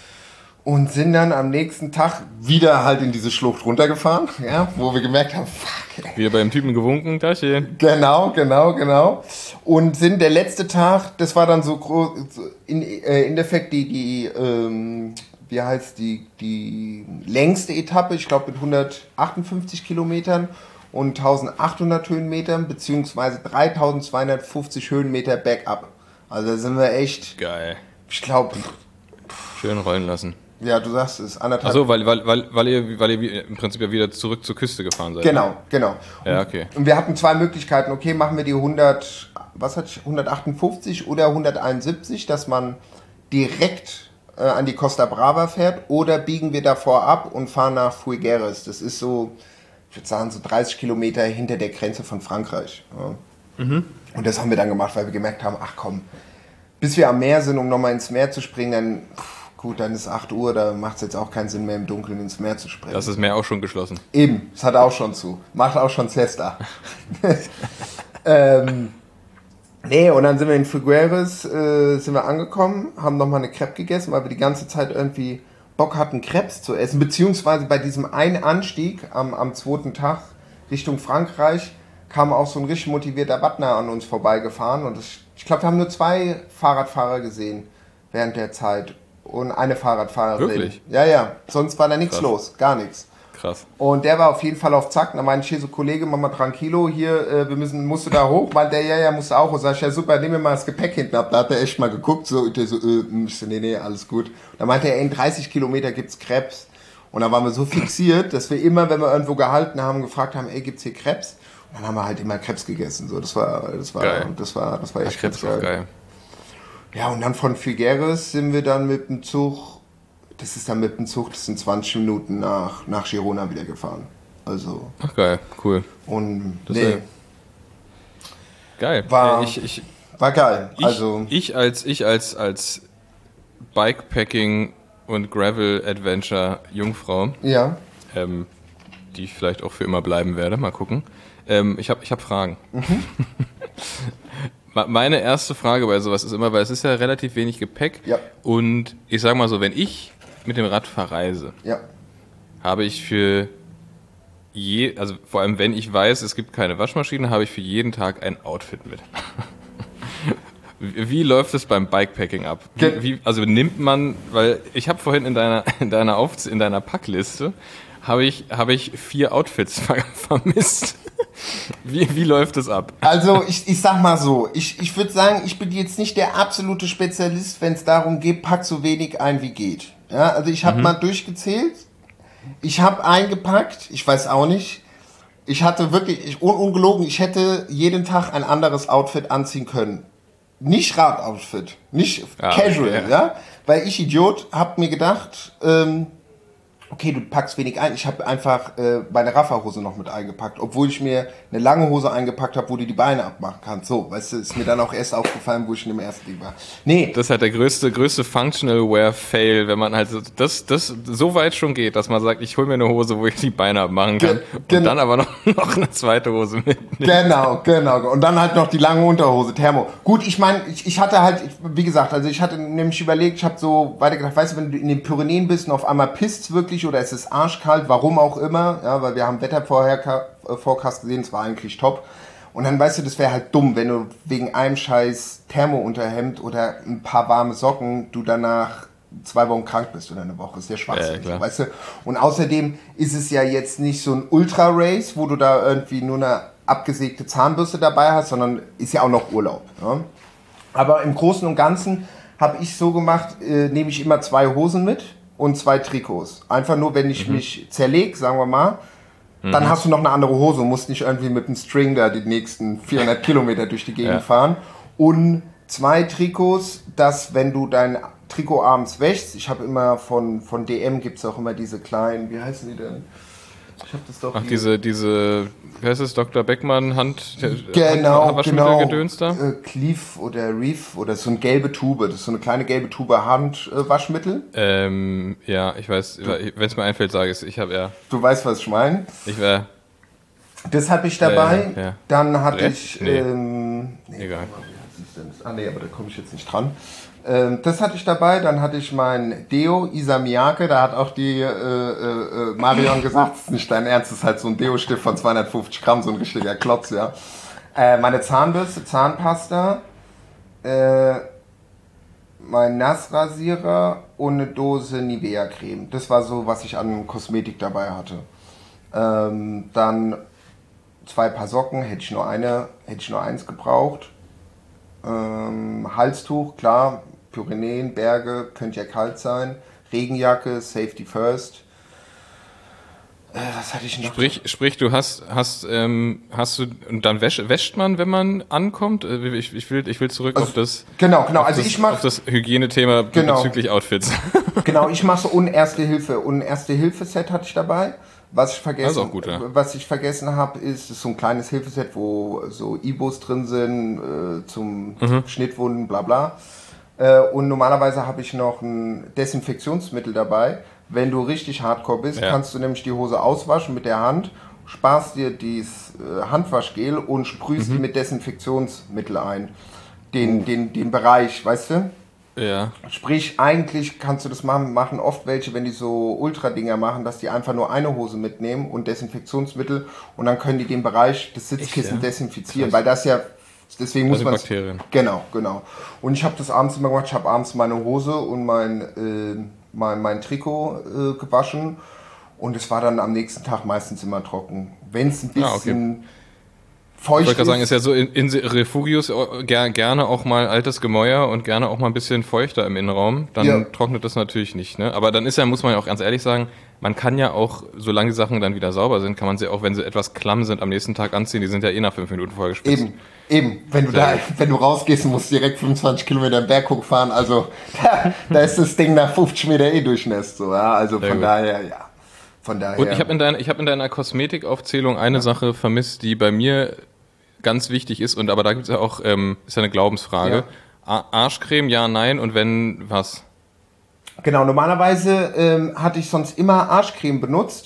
Und sind dann am nächsten Tag wieder halt in diese Schlucht runtergefahren. Ja, wo wir gemerkt haben, fuck, ey. Wieder beim Typen gewunken, Taschen. Genau, genau, genau. Und sind der letzte Tag, das war dann so groß, in, äh, in Endeffekt die, die, ähm, wie heißt die, die längste Etappe, ich glaube mit hundertachtundfünfzig Kilometern und eintausendachthundert Höhenmetern, beziehungsweise dreitausendzweihundertfünfzig Höhenmeter bergab. Also da sind wir echt, geil. Ich glaube, schön rollen lassen. Ja, du sagst es, anderthalb. Ach so, weil, weil, weil, weil, ihr, weil ihr im Prinzip ja wieder zurück zur Küste gefahren seid. Genau, genau. Ja, okay. Und wir hatten zwei Möglichkeiten, okay, machen wir die hundert, was hat ich, hundertachtundfünfzig oder hunderteinundsiebzig, dass man direkt äh, an die Costa Brava fährt, oder biegen wir davor ab und fahren nach Figueres. Das ist so, ich würde sagen, so dreißig Kilometer hinter der Grenze von Frankreich. Ja. Mhm. Und das haben wir dann gemacht, weil wir gemerkt haben, ach komm, bis wir am Meer sind, um nochmal ins Meer zu springen, dann, pff, gut, dann ist acht Uhr, da macht es jetzt auch keinen Sinn mehr, im Dunkeln ins Meer zu springen. Das ist Meer auch schon geschlossen. Eben, es hat auch schon zu. Macht auch schon Siesta. ähm, nee, und dann sind wir in Figueres, äh, sind wir angekommen, haben nochmal eine Crepe gegessen, weil wir die ganze Zeit irgendwie Bock hatten, Crepes zu essen. Beziehungsweise bei diesem einen Anstieg am, am zweiten Tag Richtung Frankreich kam auch so ein richtig motivierter Wattner an uns vorbeigefahren. Und das, ich glaube, wir haben nur zwei Fahrradfahrer gesehen während der Zeit. Und eine Fahrradfahrerin. Wirklich? Ja, ja. Sonst war da nichts los. Gar nichts. Krass. Und der war auf jeden Fall auf Zack. Da meinte ich hier so, Kollege, mach mal tranquilo hier, äh, wir müssen, musst du da hoch? Weil der, ja, ja, musste auch. Und sag ich, ja super, nimm mir mal das Gepäck hinten ab. Da hat er echt mal geguckt. So, und der so, äh, ich so, nee, nee, alles gut. Da meinte er, in dreißig Kilometer gibt's Crepes. Und da waren wir so fixiert, dass wir immer, wenn wir irgendwo gehalten haben, gefragt haben, ey, gibt's hier Crepes? Und dann haben wir halt immer Crepes gegessen. So, das war, das war, geil. das war, das war echt Crepes geil. geil. Ja, und dann von Figueres sind wir dann mit dem Zug, das ist dann mit dem Zug, das sind zwanzig Minuten nach, nach Girona wieder gefahren. Also. Ach geil, cool. Und Das nee, ist geil. War- Äh, ich, ich, war geil. ich, Also, ich als ich als als Bikepacking und Gravel Adventure Jungfrau, ja. ähm, die ich vielleicht auch für immer bleiben werde, mal gucken. Ähm, ich habe ich hab Fragen. Ma- Meine erste Frage bei sowas ist immer, weil es ist ja relativ wenig Gepäck Ja. und ich sag mal so, wenn ich mit dem Rad verreise, Ja. habe ich für je, also vor allem wenn ich weiß, es gibt keine Waschmaschine, habe ich für jeden Tag ein Outfit mit. Wie, wie läuft es beim Bikepacking ab? Ge- Wie, wie, also nimmt man, weil ich habe vorhin in deiner in deiner Aufz- in deiner Packliste habe ich habe ich vier Outfits ver vermisst. Wie, wie läuft es ab? Also ich, ich sag mal so, ich, ich würde sagen, ich bin jetzt nicht der absolute Spezialist, wenn es darum geht, pack so wenig ein wie geht. Ja, also ich habe mal durchgezählt, ich habe eingepackt, ich weiß auch nicht, ich hatte wirklich, ich, un, ungelogen, ich hätte jeden Tag ein anderes Outfit anziehen können. Nicht Radoutfit, nicht Ah, casual, okay. ja, weil ich Idiot hab mir gedacht, ähm, okay, du packst wenig ein. Ich habe einfach äh, meine Rafferhose noch mit eingepackt, obwohl ich mir eine lange Hose eingepackt habe, wo du die Beine abmachen kannst. So, weißt du, ist mir dann auch erst aufgefallen, wo ich in dem ersten Ding war. Nee, Das ist halt der größte, größte Functional Wear Fail, wenn man halt so- das, das so weit schon geht, dass man sagt, ich hole mir eine Hose, wo ich die Beine abmachen kann. Ge- und gen- dann aber noch, noch eine zweite Hose mitnehmen. genau, genau. Und dann halt noch die lange Unterhose, Thermo. Gut, ich meine, ich, ich hatte halt, ich, wie gesagt, also ich hatte nämlich überlegt, ich habe so weitergedacht, weißt du, wenn du in den Pyrenäen bist und auf einmal pisst's wirklich oder es ist arschkalt, warum auch immer, ja, weil wir haben Wetterforecast gesehen, es war eigentlich top. Und dann weißt du, das wäre halt dumm, wenn du wegen einem scheiß Thermo-Unterhemd oder ein paar warme Socken du danach zwei Wochen krank bist oder eine Woche. Das ist ja schwachsinnig, Ja, klar. weißt du. Und außerdem ist es ja jetzt nicht so ein Ultra-Race, wo du da irgendwie nur eine abgesägte Zahnbürste dabei hast, sondern ist ja auch noch Urlaub. Ja? Aber im Großen und Ganzen habe ich so gemacht, äh, nehme ich immer zwei Hosen mit und zwei Trikots. Einfach nur, wenn ich mich zerleg, sagen wir mal, dann hast du noch eine andere Hose und musst nicht irgendwie mit einem String da die nächsten vierhundert Kilometer durch die Gegend Ja. fahren. Und zwei Trikots, dass wenn du dein Trikot abends wäschst, ich habe immer von, von D M gibt es auch immer diese kleinen, wie heißen die denn? Ich habe das doch Ach, hier- diese, diese, wie heißt es, Doktor Beckmann Hand, Genau, Hand, genau. Gedöns da? Äh, Cleave oder Reef oder so eine gelbe Tube. Das ist so eine kleine gelbe Tube Handwaschmittel. Ähm, ja, ich weiß, wenn es mir einfällt, sage ich es. Ich habe ja, Du weißt, was ich meine. ich wäre, Das habe ich dabei. Äh, ja. Dann hatte Brett? ich. Nee. Ähm, nee, Egal. warte mal, wie heißt das denn? Ah, nee, aber da komme ich jetzt nicht dran. Ähm, das hatte ich dabei. Dann hatte ich mein Deo, Isa Miyake. Da hat auch die äh, äh, äh, Marion gesagt, das ist nicht dein Ernst, das ist halt so ein Deo-Stift von zweihundertfünfzig Gramm, so ein richtiger Klotz, ja. Äh, meine Zahnbürste, Zahnpasta, äh, mein Nassrasierer und eine Dose Nivea-Creme. Das war so, was ich an Kosmetik dabei hatte. Ähm, dann zwei Paar Socken, hätte ich nur eine, hätte ich nur eins gebraucht. Ähm, Halstuch, klar, Pyrenäen, Berge, könnte ja kalt sein. Regenjacke, Safety First. Äh, was hatte ich noch? Sprich, sprich, du hast, hast, ähm, hast du, und dann wäscht, wäscht man, wenn man ankommt? Äh, Ich, ich will, ich will zurück Also, auf das, Genau, genau. auf Also das, ich mach, auf das Hygienethema Genau. bezüglich Outfits. genau, ich mache so un Erste Hilfe. Un Erste Hilfe Set hatte ich dabei. Was ich vergessen, Das ist auch gut, ja. was ich vergessen habe, ist, ist so ein kleines Hilfeset, wo so Ibos drin sind äh, zum Mhm. Schnittwunden, bla bla. Äh, und normalerweise habe ich noch ein Desinfektionsmittel dabei. Wenn du richtig hardcore bist, Ja. kannst du nämlich die Hose auswaschen mit der Hand, sparst dir dieses äh, Handwaschgel und sprühst Mhm. die mit Desinfektionsmittel ein. Den, den, den Bereich, weißt du? Ja. Sprich, eigentlich kannst du das machen, machen oft welche, wenn die so Ultra-Dinger machen, dass die einfach nur eine Hose mitnehmen und Desinfektionsmittel und dann können die den Bereich des Sitzkissen ja? desinfizieren, weil das ja, deswegen muss sind man Bakterien. Genau, genau. Und ich habe das abends immer gemacht, ich habe abends meine Hose und mein, äh, mein, mein Trikot äh, gewaschen und es war dann am nächsten Tag meistens immer trocken. Wenn es ein Ah, bisschen feucht Ich wollte gerade sagen, ist. ist ja so in, in Refugios ger, gerne auch mal altes Gemäuer und gerne auch mal ein bisschen feuchter im Innenraum. Dann Ja. trocknet das natürlich nicht, ne? Aber dann ist ja, muss man ja auch ganz ehrlich sagen, man kann ja auch, solange die Sachen dann wieder sauber sind, kann man sie auch, wenn sie etwas klamm sind, am nächsten Tag anziehen. Die sind ja eh nach fünf Minuten vorgespitzt. Eben, eben. Wenn du Sehr da, gut. wenn du rausgehst und musst direkt fünfundzwanzig Kilometer im Berg hochfahren, also da, da ist das Ding nach fünfzig Meter eh durchnässt, so, ja. Also Sehr von gut. daher, ja. Von daher. Und ich habe in, deiner, ich hab in deiner Kosmetikaufzählung eine Sache vermisst, die bei mir ganz wichtig ist. Und aber da gibt es ja auch, ähm, ist ja eine Glaubensfrage. A- Arschcreme, ja, nein. Und wenn, was? Genau, normalerweise ähm, hatte ich sonst immer Arschcreme benutzt,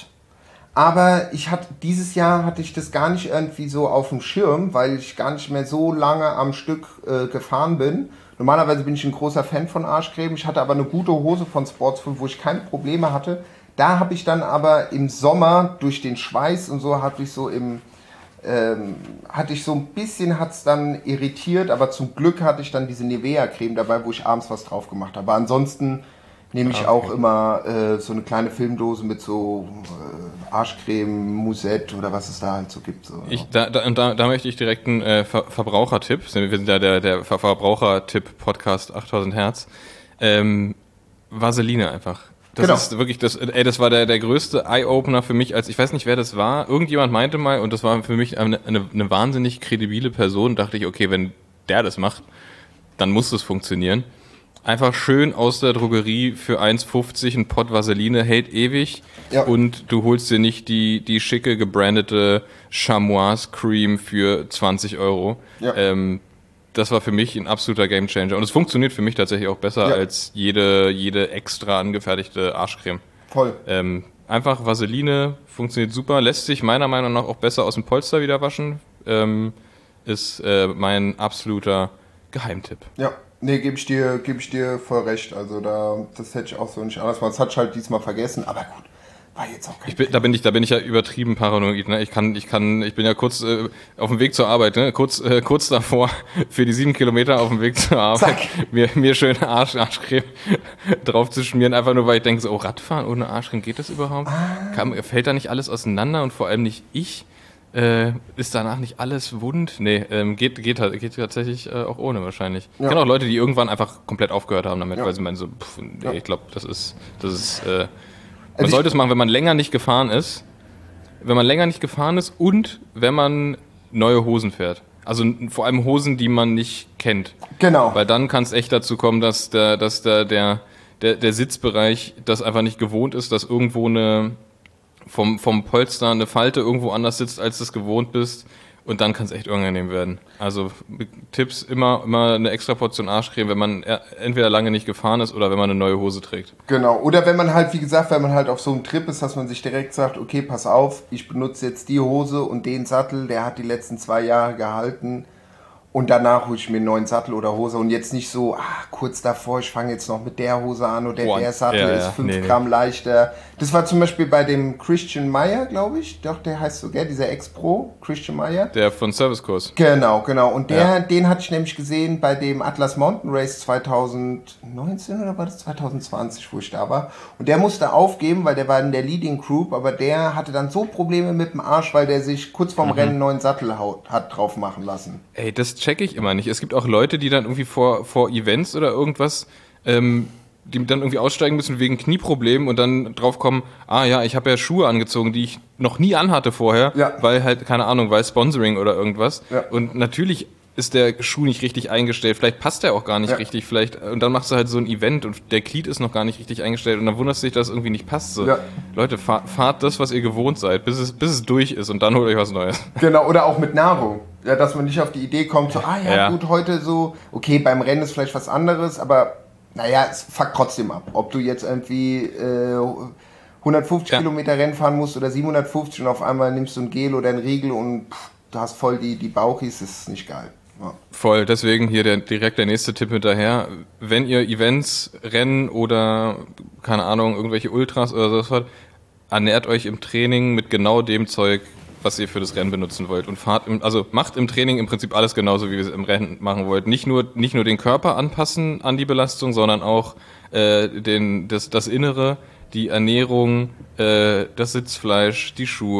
aber ich hatte dieses Jahr hatte ich das gar nicht irgendwie so auf dem Schirm, weil ich gar nicht mehr so lange am Stück äh, gefahren bin. Normalerweise bin ich ein großer Fan von Arschcreme. Ich hatte aber eine gute Hose von Sportsful, wo ich keine Probleme hatte. Da habe ich dann aber im Sommer durch den Schweiß und so hatte ich so im ähm, hatte ich so ein bisschen, hat es dann irritiert, aber zum Glück hatte ich dann diese Nivea-Creme dabei, wo ich abends was drauf gemacht habe. Aber ansonsten nehme ich Okay. auch immer äh, so eine kleine Filmdose mit so äh, Arschcreme, Musette oder was es da halt so gibt. So, Ich, da, da, und da, da möchte ich direkt einen äh, Ver Verbrauchertipp. Wir sind ja der, der Ver Verbrauchertipp-Podcast achttausend Hertz. Ähm, Vaseline einfach. Das Genau. ist wirklich, das, ey, das war der, der größte Eye-Opener für mich, als ich weiß nicht, wer das war. Irgendjemand meinte mal, und das war für mich eine, eine, eine wahnsinnig kredibile Person, dachte ich, okay, wenn der das macht, dann muss das funktionieren. Einfach schön aus der Drogerie für eins fünfzig ein Pott Vaseline, hält ewig. Ja. Und du holst dir nicht die, die schicke gebrandete Chamois Cream für zwanzig Euro. Ja. Ähm, das war für mich ein absoluter Gamechanger. Und es funktioniert für mich tatsächlich auch besser Ja. als jede, jede extra angefertigte Arschcreme. Voll. Ähm, einfach Vaseline, funktioniert super, lässt sich meiner Meinung nach auch besser aus dem Polster wieder waschen. Ähm, ist äh, mein absoluter Geheimtipp. Ja, nee, gebe ich dir, gebe ich dir voll recht. Also da, das hätte ich auch so nicht anders gemacht. Das hatte ich halt diesmal vergessen, aber gut, war jetzt auch kein Ich bin, da bin ich, da bin ich ja übertrieben paranoid. Ne? Ich kann, ich kann, ich bin ja kurz äh, auf dem Weg zur Arbeit, ne? kurz, äh, kurz davor für die sieben Kilometer auf dem Weg zur Arbeit, Zack. mir, mir schön Arsch, Arschcreme drauf zu schmieren, einfach nur, weil ich denke, so, oh, Radfahren ohne Arschcreme, geht das überhaupt? Ah. Kann, fällt da nicht alles auseinander und vor allem nicht ich? Äh, ist danach nicht alles wund? Nee, ähm, geht, geht, halt- geht tatsächlich äh, auch ohne wahrscheinlich. Ich Ja. kenne auch Leute, die irgendwann einfach komplett aufgehört haben damit, Ja. weil sie meinen so, pff, nee, Ja. ich glaube, das ist, das ist, äh, man Also ich- sollte es machen, wenn man länger nicht gefahren ist. Wenn man länger nicht gefahren ist und wenn man neue Hosen fährt. Also n- vor allem Hosen, die man nicht kennt. Genau. Weil dann kann es echt dazu kommen, dass der, dass der, der, der, der Sitzbereich das einfach nicht gewohnt ist, dass irgendwo eine vom, vom Polster eine Falte irgendwo anders sitzt, als du es gewohnt bist. Und dann kann es echt unangenehm werden. Also Tipps, immer, immer eine extra Portion Arschcreme, wenn man e- entweder lange nicht gefahren ist oder wenn man eine neue Hose trägt. Genau. Oder wenn man halt, wie gesagt, wenn man halt auf so einem Trip ist, dass man sich direkt sagt, okay, pass auf, ich benutze jetzt die Hose und den Sattel, der hat die letzten zwei Jahre gehalten. Und danach hole ich mir einen neuen Sattel oder Hose und jetzt nicht so, ah, kurz davor, ich fange jetzt noch mit der Hose an oder Boah, der Sattel ja, ist ja, fünf nee, nee. Gramm leichter. Das war zum Beispiel bei dem Christian Meyer, glaube ich. Doch, der heißt so, gell, dieser Ex-Pro, Christian Meyer. Der von Servicekurs. Genau, genau. Und der, Ja. den hatte ich nämlich gesehen bei dem Atlas Mountain Race zwanzig neunzehn oder war das zwanzig zwanzig, wo ich da war. Und der musste aufgeben, weil der war in der Leading Group, aber der hatte dann so Probleme mit dem Arsch, weil der sich kurz vorm Rennen einen neuen Sattel haut- hat drauf machen lassen. Ey, das checke ich immer nicht. Es gibt auch Leute, die dann irgendwie vor, vor Events oder irgendwas, ähm, die dann irgendwie aussteigen müssen wegen Knieproblemen und dann drauf kommen, ah ja, ich habe ja Schuhe angezogen, die ich noch nie anhatte vorher, Ja. weil halt, keine Ahnung, weil Sponsoring oder irgendwas. Ja. Und natürlich ist der Schuh nicht richtig eingestellt, vielleicht passt der auch gar nicht Ja. richtig, vielleicht, und dann machst du halt so ein Event und der Glied ist noch gar nicht richtig eingestellt und dann wunderst du dich, dass es irgendwie nicht passt. So. Ja. Leute, fahr, fahrt das, was ihr gewohnt seid, bis es, bis es durch ist und dann holt euch was Neues. Genau, oder auch mit Nahrung. Ja, dass man nicht auf die Idee kommt, so, ah ja, Ja. gut, heute so, okay, beim Rennen ist vielleicht was anderes, aber naja, es fuckt trotzdem ab. Ob du jetzt irgendwie äh, hundertfünfzig Ja. Kilometer Rennen fahren musst oder siebenhundertfünfzig und auf einmal nimmst du ein Gel oder einen Riegel und pff, du hast voll die, die Bauchis, das ist nicht geil. Ja. Voll, deswegen hier der, direkt der nächste Tipp hinterher. Wenn ihr Events, Rennen oder, keine Ahnung, irgendwelche Ultras oder sowas fahrt, ernährt euch im Training mit genau dem Zeug, was ihr für das Rennen benutzen wollt. Und fahrt im, also macht im Training im Prinzip alles genauso, wie ihr es im Rennen machen wollt. Nicht nur, nicht nur den Körper anpassen an die Belastung, sondern auch äh, den, das, das Innere, die Ernährung, äh, das Sitzfleisch, die Schuhe,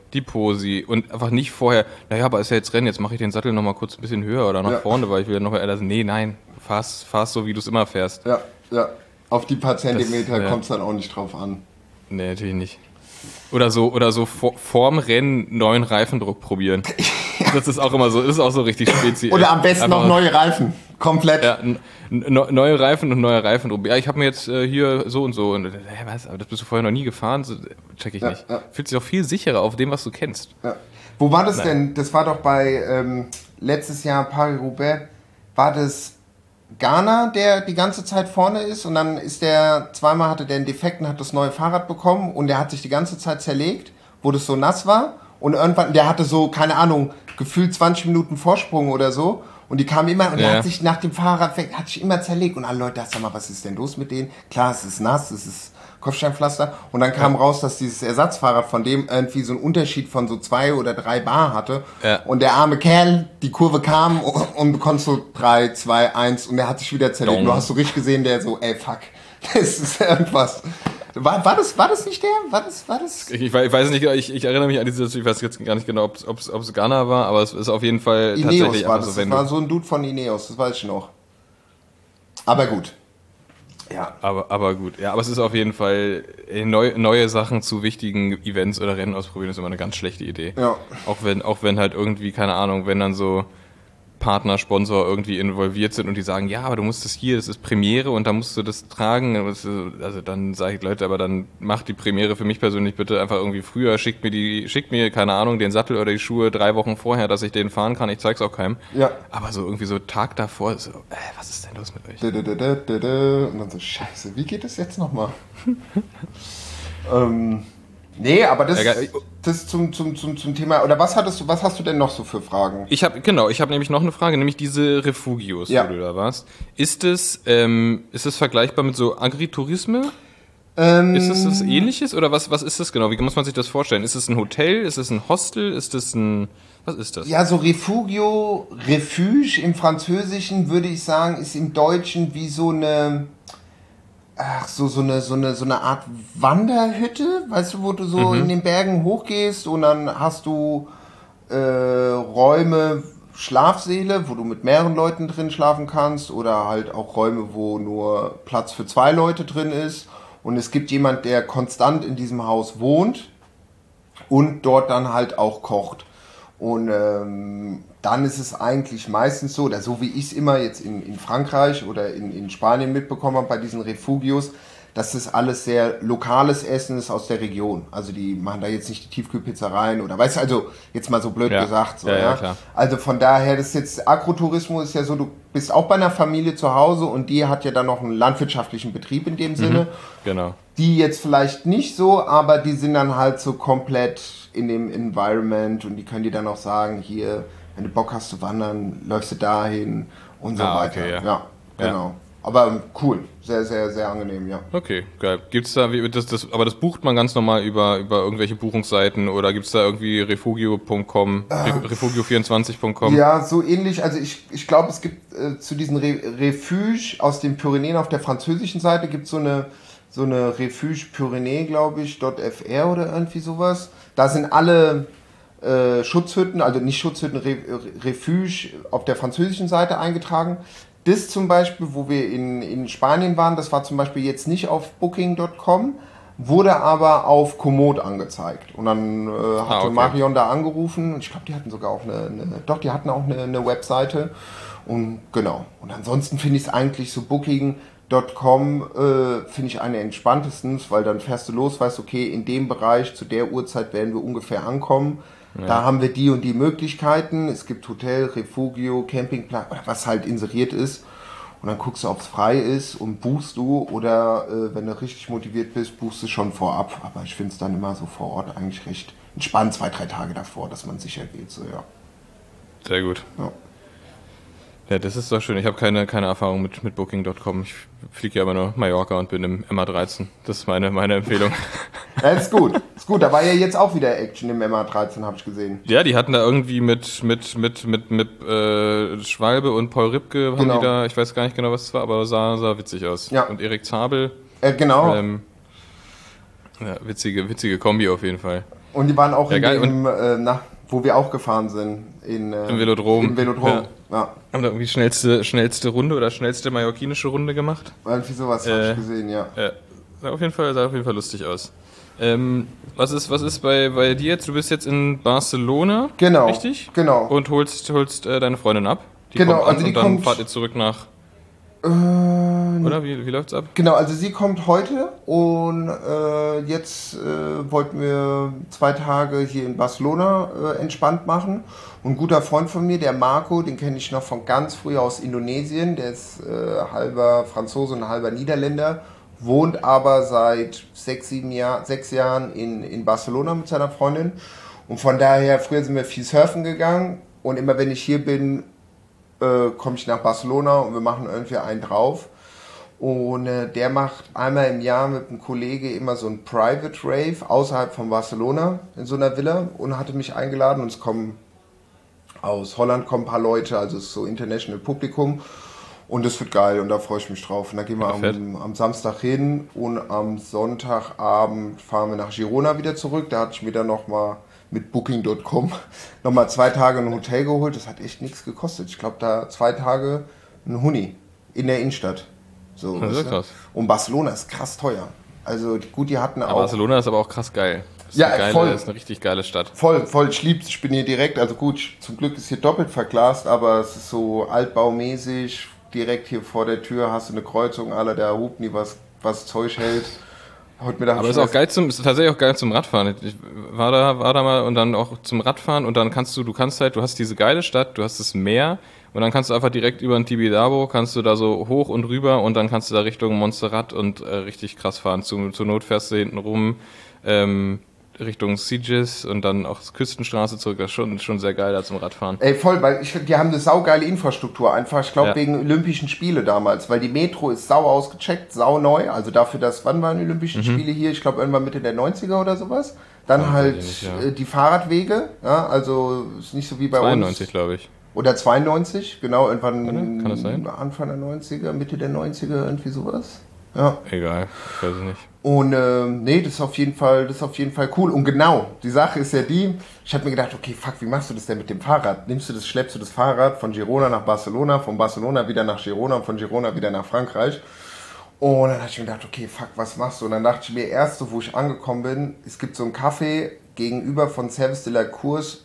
die Posi und einfach nicht vorher, naja, aber ist ja jetzt Rennen, jetzt mache ich den Sattel nochmal kurz ein bisschen höher oder nach Ja. vorne, weil ich will noch mal, also, nee, nein, fahrst, fahrst so, wie du es immer fährst. Ja, ja. Auf die paar Zentimeter Das, ja. kommt es dann auch nicht drauf an. Nee, natürlich nicht. Oder so, oder so vor, vorm Rennen neuen Reifendruck probieren. Das ist auch immer so, das ist auch so richtig speziell. Oder am besten Einfach- noch neue Reifen. Komplett. Ja, n- n- neue Reifen und neuer Reifendruck. Ja, ich habe mir jetzt äh, hier so und so. Und, hä, was? Aber das bist du vorher noch nie gefahren? So, check ich Ja, nicht. ja. Fühlt sich auch viel sicherer auf dem, was du kennst. Ja. Wo war das Nein. denn? Das war doch bei ähm, letztes Jahr Paris-Roubaix. War das Ghana, der die ganze Zeit vorne ist und dann ist der, zweimal hatte der einen Defekt und hat das neue Fahrrad bekommen und der hat sich die ganze Zeit zerlegt, wo das so nass war und irgendwann, der hatte so, keine Ahnung, gefühlt zwanzig Minuten Vorsprung oder so und die kamen immer und der Ja. hat sich nach dem Fahrrad weg, hat sich immer zerlegt und alle Leute dachten, sag mal, was ist denn los mit denen? Klar, es ist nass, es ist Kopfsteinpflaster und dann kam raus, dass dieses Ersatzfahrrad von dem irgendwie so einen Unterschied von so zwei oder drei Bar hatte Ja. und der arme Kerl, die Kurve kam und du konntest so drei, zwei, eins und der hat sich wieder zerlegt. Dong. Du hast so richtig gesehen, der so, ey, fuck, das ist irgendwas. War, war, das, war das nicht der? War das, war das? Ich, ich weiß nicht, ich, ich erinnere mich an diese, ich weiß jetzt gar nicht genau, ob es Ghana war, aber es ist auf jeden Fall Ineos tatsächlich war einfach das. so, wenn das war du, so ein Dude von Ineos, das weiß ich noch. Aber gut. Ja. aber, aber gut. Ja, aber es ist auf jeden Fall, äh, neu, neue Sachen zu wichtigen Events oder Rennen ausprobieren, ist immer eine ganz schlechte Idee. Ja. Auch wenn, auch wenn halt irgendwie, keine Ahnung, wenn dann so Partner, Sponsor irgendwie involviert sind und die sagen, ja, aber du musst das hier, das ist Premiere und da musst du das tragen. Also dann sage ich, Leute, aber dann macht die Premiere für mich persönlich bitte einfach irgendwie früher, schickt mir die, schickt mir, keine Ahnung, den Sattel oder die Schuhe drei Wochen vorher, dass ich den fahren kann. Ich zeig's auch keinem. Ja. Aber so irgendwie so Tag davor, so, äh, was ist denn los mit euch? Dö, dö, dö, dö, dö, dö. Und dann so, scheiße, wie geht das jetzt nochmal? ähm, nee, aber das, Ja, geil. das zum, zum, zum, zum Thema, oder was hattest du, was hast du denn noch so für Fragen? Ich habe genau, ich habe nämlich noch eine Frage, nämlich diese Refugios, Ja. wo du da warst. Ist es, ähm, ist es vergleichbar mit so Agritourisme? Ähm, Ist es das Ähnliches oder was, was ist das genau? Wie muss man sich das vorstellen? Ist es ein Hotel? Ist es ein Hostel? Ist es ein, was ist das? Ja, so Refugio, Refuge im Französischen würde ich sagen, ist im Deutschen wie so eine, ach, so, so eine, so eine, so eine Art Wanderhütte, weißt du, wo du so in den Bergen hochgehst und dann hast du äh, Räume, Schlafsäle, wo du mit mehreren Leuten drin schlafen kannst oder halt auch Räume, wo nur Platz für zwei Leute drin ist und es gibt jemand, der konstant in diesem Haus wohnt und dort dann halt auch kocht. Und ähm, dann ist es eigentlich meistens so, oder so wie ich es immer jetzt in, in Frankreich oder in, in Spanien mitbekommen habe bei diesen Refugios, dass das alles sehr lokales Essen ist aus der Region. Also die machen da jetzt nicht die Tiefkühlpizzereien oder weißt du, also jetzt mal so blöd Ja. gesagt. So, Ja, ja, ja, klar. Also von daher, das ist jetzt Agrotourismus ist ja so, du bist auch bei einer Familie zu Hause und die hat ja dann noch einen landwirtschaftlichen Betrieb in dem Sinne. Genau. Die jetzt vielleicht nicht so, aber die sind dann halt so komplett in dem Environment und die können dir dann auch sagen, hier, wenn du Bock hast zu wandern, läufst du dahin und so Ah, weiter. okay, ja. ja, genau. Aber cool, sehr, sehr, sehr angenehm, ja. Okay, geil. Gibt's da, wie, das, das, aber das bucht man ganz normal über, über irgendwelche Buchungsseiten oder gibt's da irgendwie refugio punkt com, Re- refugio vierundzwanzig punkt com? Ja, so ähnlich. Also ich, ich glaube, es gibt äh, zu diesen Re Refuge aus den Pyrenäen auf der französischen Seite gibt so eine so eine Refuge Pyrenäe, glaube ich, .fr oder irgendwie sowas. Da sind alle äh, Schutzhütten, also nicht Schutzhütten, Re Refuge auf der französischen Seite eingetragen. Das zum Beispiel, wo wir in, in Spanien waren, das war zum Beispiel jetzt nicht auf booking punkt com, wurde aber auf Komoot angezeigt. Und dann äh, hatte Ah, okay. Marion da angerufen. Und ich glaube, die hatten sogar auch eine, eine, doch, die hatten auch eine, eine Webseite. Und genau. Und ansonsten finde ich es eigentlich so booking punkt com äh, finde ich eine entspanntesten, weil dann fährst du los, weißt, okay, in dem Bereich, zu der Uhrzeit werden wir ungefähr ankommen. Ja. Da haben wir die und die Möglichkeiten. Es gibt Hotel, Refugio, Campingplatz, oder was halt inseriert ist. Und dann guckst du, ob es frei ist und buchst du. Oder äh, wenn du richtig motiviert bist, buchst du schon vorab. Aber ich finde es dann immer so vor Ort eigentlich recht entspannt, zwei, drei Tage davor, dass man sicher geht. So, ja. Sehr gut. Ja. Ja, das ist doch schön. Ich habe keine, keine Erfahrung mit, mit booking punkt com. Ich fliege ja immer nur Mallorca und bin im M A dreizehn. Das ist meine, meine Empfehlung. Ja, ist gut. Ist gut. Da war ja jetzt auch wieder Action im M A dreizehn, habe ich gesehen. Ja, die hatten da irgendwie mit, mit, mit, mit, mit äh, Schwalbe und Paul Ripke, haben Genau. die da, ich weiß gar nicht genau, was es war, aber sah, sah witzig aus. Ja. Und Erik Zabel. Äh, genau. Ähm, ja, witzige, witzige Kombi auf jeden Fall. Und die waren auch Ja, in geil. dem, äh, na, wo wir auch gefahren sind. In, äh, Im Velodrom. Im Velodrom, Ja. ja. Haben da irgendwie schnellste, schnellste Runde oder schnellste mallorquinische Runde gemacht. Irgendwie sowas Äh, habe ich gesehen, ja. Ja, sah auf jeden Fall, sah auf jeden Fall lustig aus. Ähm, was ist, was ist bei, bei dir jetzt? Du bist jetzt in Barcelona, Genau, richtig? genau. Und holst, holst äh, deine Freundin ab. Die Genau, kommt an also die und dann kommt- fahrt ihr zurück nach, Äh, oder? Wie, wie läuft's ab? Genau, also sie kommt heute und äh, jetzt äh, wollten wir zwei Tage hier in Barcelona äh, entspannt machen. Und ein guter Freund von mir, der Marco, den kenne ich noch von ganz früh aus Indonesien, der ist äh, halber Franzose und halber Niederländer, wohnt aber seit sechs, sieben Jahr, sechs Jahren in, in Barcelona mit seiner Freundin. Und von daher, früher sind wir viel surfen gegangen und immer wenn ich hier bin, äh, komme ich nach Barcelona und wir machen irgendwie einen drauf. Und äh, der macht einmal im Jahr mit einem Kollege immer so ein Private Rave außerhalb von Barcelona in so einer Villa und hatte mich eingeladen und es kommen aus Holland kommen ein paar Leute, also es ist so international Publikum und das wird geil und da freue ich mich drauf. Und da gehen wir Ja, fett. am, am Samstag hin und am Sonntagabend fahren wir nach Girona wieder zurück. Da hatte ich mir dann nochmal mit Booking Punkt com nochmal zwei Tage ein Hotel geholt. Das hat echt nichts gekostet. Ich glaube, da zwei Tage ein Huni in der Innenstadt. So, Das ist weißt du? krass. Und Barcelona ist krass teuer. Also gut, die hatten Aber auch... Barcelona ist aber auch krass geil. Das ist Ja, eine geile, voll. ist eine richtig geile Stadt. Voll, voll, ich lieb's. Ich bin hier direkt, also gut, zum Glück ist hier doppelt verglast, aber es ist so altbaumäßig. Direkt hier vor der Tür hast du eine Kreuzung, alle der hupen die was, was Zeug hält. Heute Mittag hab Aber ich ist auch schon geil zum, ist tatsächlich auch geil zum Radfahren. Ich war da, war da mal und dann auch zum Radfahren und dann kannst du, du kannst halt, du hast diese geile Stadt, du hast das Meer und dann kannst du einfach direkt über den Tibidabo, kannst du da so hoch und rüber und dann kannst du da Richtung Montserrat und äh, richtig krass fahren. Zu, zur Not fährst du hinten rum, ähm, Richtung Sitges und dann auch Küstenstraße zurück. Das ist schon, schon sehr geil da zum Radfahren. Ey, voll, weil ich, die haben eine saugeile Infrastruktur einfach. Ich glaube, Ja. wegen Olympischen Spiele damals, weil die Metro ist sau ausgecheckt, sau neu. Also dafür, dass, wann waren die Olympischen Spiele hier? Ich glaube, irgendwann Mitte der neunziger oder sowas. Dann Ja, halt weiß ich nicht, ja. äh, die Fahrradwege, ja, also ist nicht so wie bei zweiundneunzig, uns. glaube ich. Oder zweiundneunzig, genau, irgendwann Oder? Kann das sein? Anfang der neunziger, Mitte der neunziger, irgendwie sowas. Ja. Egal, ich weiß es nicht. Und ähm, nee, das ist auf jeden Fall, das ist auf jeden Fall cool. Und genau, die Sache ist ja die, ich habe mir gedacht, okay, fuck, wie machst du das denn mit dem Fahrrad? Nimmst du das, schleppst du das Fahrrad von Girona nach Barcelona, von Barcelona wieder nach Girona und von Girona wieder nach Frankreich? Und dann habe ich mir gedacht, okay, fuck, was machst du? Und dann dachte ich mir erst so, wo ich angekommen bin, es gibt so ein Café gegenüber von Service de la Course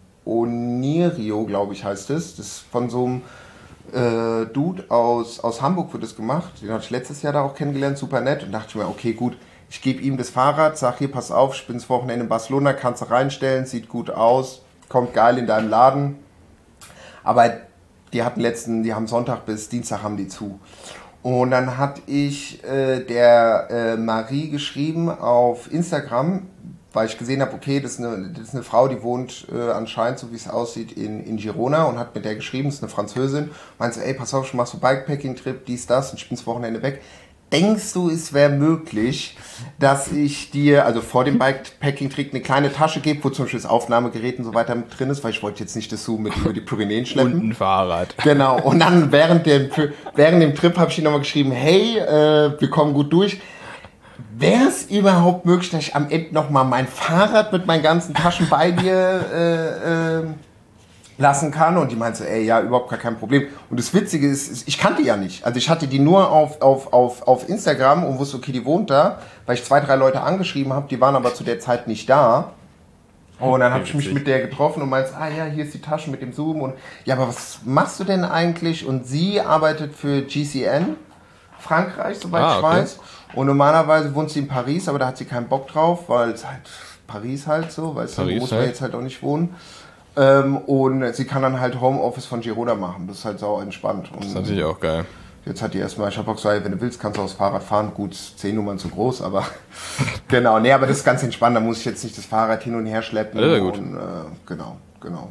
Onirio, glaube ich, heißt es. Das ist von so einem äh, Dude aus, aus Hamburg wird das gemacht. Den hatte ich letztes Jahr da auch kennengelernt, super nett. Und dachte ich mir, okay, gut, ich gebe ihm das Fahrrad, sag hier, pass auf, ich bin das Wochenende in Barcelona, kannst du reinstellen, sieht gut aus, kommt geil in deinem Laden. Aber die hatten letzten, die haben Sonntag bis Dienstag haben die zu. Und dann hatte ich äh, der äh, Marie geschrieben auf Instagram, weil ich gesehen habe, okay, das ist, eine, das ist eine Frau, die wohnt äh, anscheinend, so wie es aussieht, in, in Girona und hat mit der geschrieben, das ist eine Französin. Meinte, ey, pass auf, ich mach so Bikepacking-Trip, dies, das und ich bin das Wochenende weg. Denkst du, es wäre möglich, dass ich dir, also vor dem Bikepacking-Trip, eine kleine Tasche gebe, wo zum Beispiel das Aufnahmegerät und so weiter mit drin ist, weil ich wollte jetzt nicht das so mit über die Pyrenäen schleppen. Und ein Fahrrad. Genau, und dann während dem, während dem Trip habe ich ihm nochmal geschrieben, hey, äh, wir kommen gut durch. Wäre es überhaupt möglich, dass ich am Ende nochmal mein Fahrrad mit meinen ganzen Taschen bei dir äh, äh, lassen kann? Und die meinte so, ey, ja, überhaupt gar kein Problem. Und das Witzige ist, ist, ich kannte die ja nicht. Also ich hatte die nur auf, auf, auf, auf Instagram und wusste, okay, die wohnt da, weil ich zwei, drei Leute angeschrieben habe, die waren aber zu der Zeit nicht da. Und dann habe ich mich mit der getroffen und meinte, ah ja, hier ist die Tasche mit dem Zoom. Und ja, aber was machst du denn eigentlich? Und sie arbeitet für G C N Frankreich, soweit Ah, ich okay. weiß. Und normalerweise wohnt sie in Paris, aber da hat sie keinen Bock drauf, weil es halt Paris halt so, weil es da Paris muss man halt. jetzt halt auch nicht wohnen. Ähm, und sie kann dann halt Homeoffice von Girona machen. Das ist halt sau entspannt. Und Das ist natürlich auch geil. jetzt hat die erstmal, ich habe auch gesagt, wenn du willst, kannst du aufs Fahrrad fahren. Gut, zehn Nummern zu groß, aber genau. Nee, aber das ist ganz entspannt. Da muss ich jetzt nicht das Fahrrad hin und her schleppen. Ja, gut. Und, äh, genau, genau.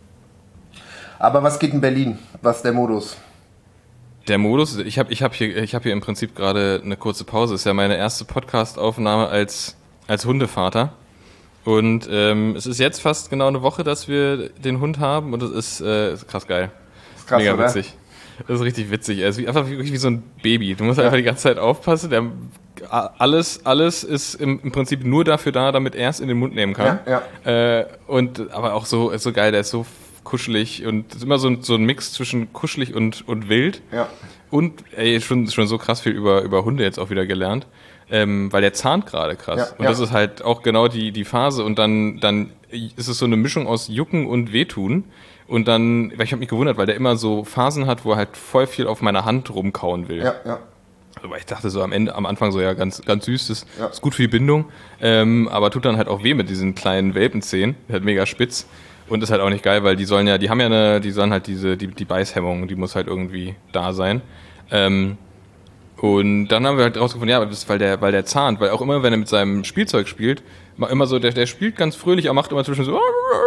Aber was geht in Berlin? Was ist der Modus? Der Modus, ich habe ich hab hier, ich hab hier im Prinzip gerade eine kurze Pause. Das ist ja meine erste Podcast-Aufnahme als, als Hundevater. Und ähm, es ist jetzt fast genau eine Woche, dass wir den Hund haben und es ist, äh, ist krass geil. Ist krass, Mega oder? witzig. Das ist richtig witzig. Er ist wie, einfach wirklich wie so ein Baby. Du musst einfach die ganze Zeit aufpassen. Der alles, alles ist im, im Prinzip nur dafür da, damit er es in den Mund nehmen kann. Ja, ja. Äh, und, aber auch so, ist so geil, der ist so kuschelig und ist immer so ein, so ein Mix zwischen kuschelig und, und wild. Ja. Und ey, schon, schon so krass viel über, über Hunde jetzt auch wieder gelernt. Ähm, weil der zahnt gerade krass. Ja, und ja. das ist halt auch genau die, die Phase. Und dann, dann ist es so eine Mischung aus Jucken und Wehtun. Und dann, weil ich habe mich gewundert, weil der immer so Phasen hat, wo er halt voll viel auf meiner Hand rumkauen will. Ja, ja. Also, weil ich dachte so am Ende, am Anfang so, ja, ganz, ganz süß, das Ja. ist gut für die Bindung. Ähm, aber tut dann halt auch weh mit diesen kleinen Welpenzähnen. Halt mega spitz. Und ist halt auch nicht geil, weil die sollen ja, die haben ja eine, die sollen halt diese, die, die Beißhemmung, die muss halt irgendwie da sein. Ähm, und dann haben wir halt rausgefunden, ja, das ist, weil der, weil der zahnt, weil auch immer, wenn er mit seinem Spielzeug spielt, immer so, der, der spielt ganz fröhlich, er macht immer zwischen so,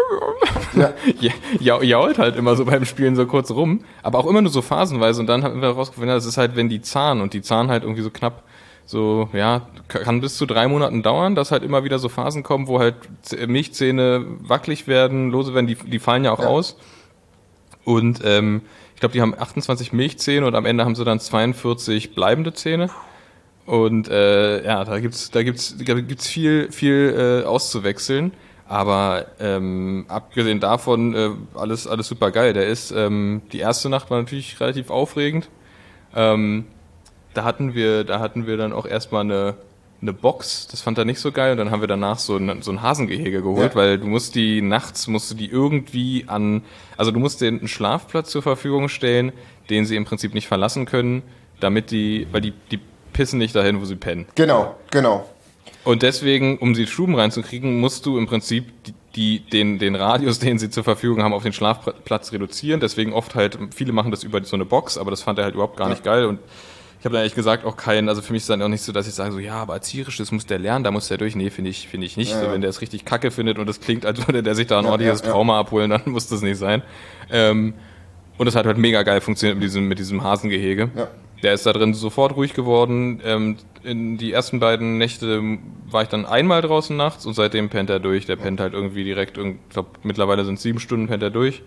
ja. ja, jault halt immer so beim Spielen so kurz rum, aber auch immer nur so phasenweise. Und dann haben wir rausgefunden, ja, das ist halt, wenn die zahnen und die zahnen halt irgendwie so knapp, so, ja, kann bis zu drei Monaten dauern, dass halt immer wieder so Phasen kommen, wo halt Milchzähne wackelig werden, lose werden, die, die fallen ja auch Ja. aus. Und ähm, ich glaube, die haben achtundzwanzig Milchzähne und am Ende haben sie dann zweiundvierzig bleibende Zähne. Und äh, ja, da gibt's, da gibt's, da gibt's viel, viel äh, auszuwechseln. Aber ähm, abgesehen davon äh, alles, alles super geil. Der ist ähm, die erste Nacht war natürlich relativ aufregend. Ähm, da hatten wir, da hatten wir dann auch erstmal eine eine Box, das fand er nicht so geil, und dann haben wir danach so ein, so ein Hasengehege geholt, Ja. weil du musst die nachts, musst du die irgendwie an, also du musst denen einen Schlafplatz zur Verfügung stellen, den sie im Prinzip nicht verlassen können, damit die, weil die, die pissen nicht dahin, wo sie pennen. Genau, genau. Und deswegen, um sie Stuben reinzukriegen, musst du im Prinzip die, die, den, den Radius, den sie zur Verfügung haben, auf den Schlafplatz reduzieren, deswegen oft halt, viele machen das über so eine Box, aber das fand er halt überhaupt gar Ja. nicht geil, und ich habe da ehrlich gesagt auch keinen, also für mich ist dann auch nicht so, dass ich sage so, ja, aber erzieherisch, das muss der lernen, da muss der durch. Nee, finde ich, finde ich nicht. Ja, so, ja. wenn der es richtig kacke findet und es klingt, als würde der sich da ein Ja, ordentliches ja, ja. Trauma abholen, dann muss das nicht sein. Ähm, und es hat halt mega geil funktioniert mit diesem, mit diesem Hasengehege. Ja. Der ist da drin sofort ruhig geworden. Ähm, in die ersten beiden Nächte war ich dann einmal draußen nachts und seitdem pennt er durch. Der pennt halt irgendwie direkt, ich glaube, mittlerweile sind es sieben Stunden, pennt er durch.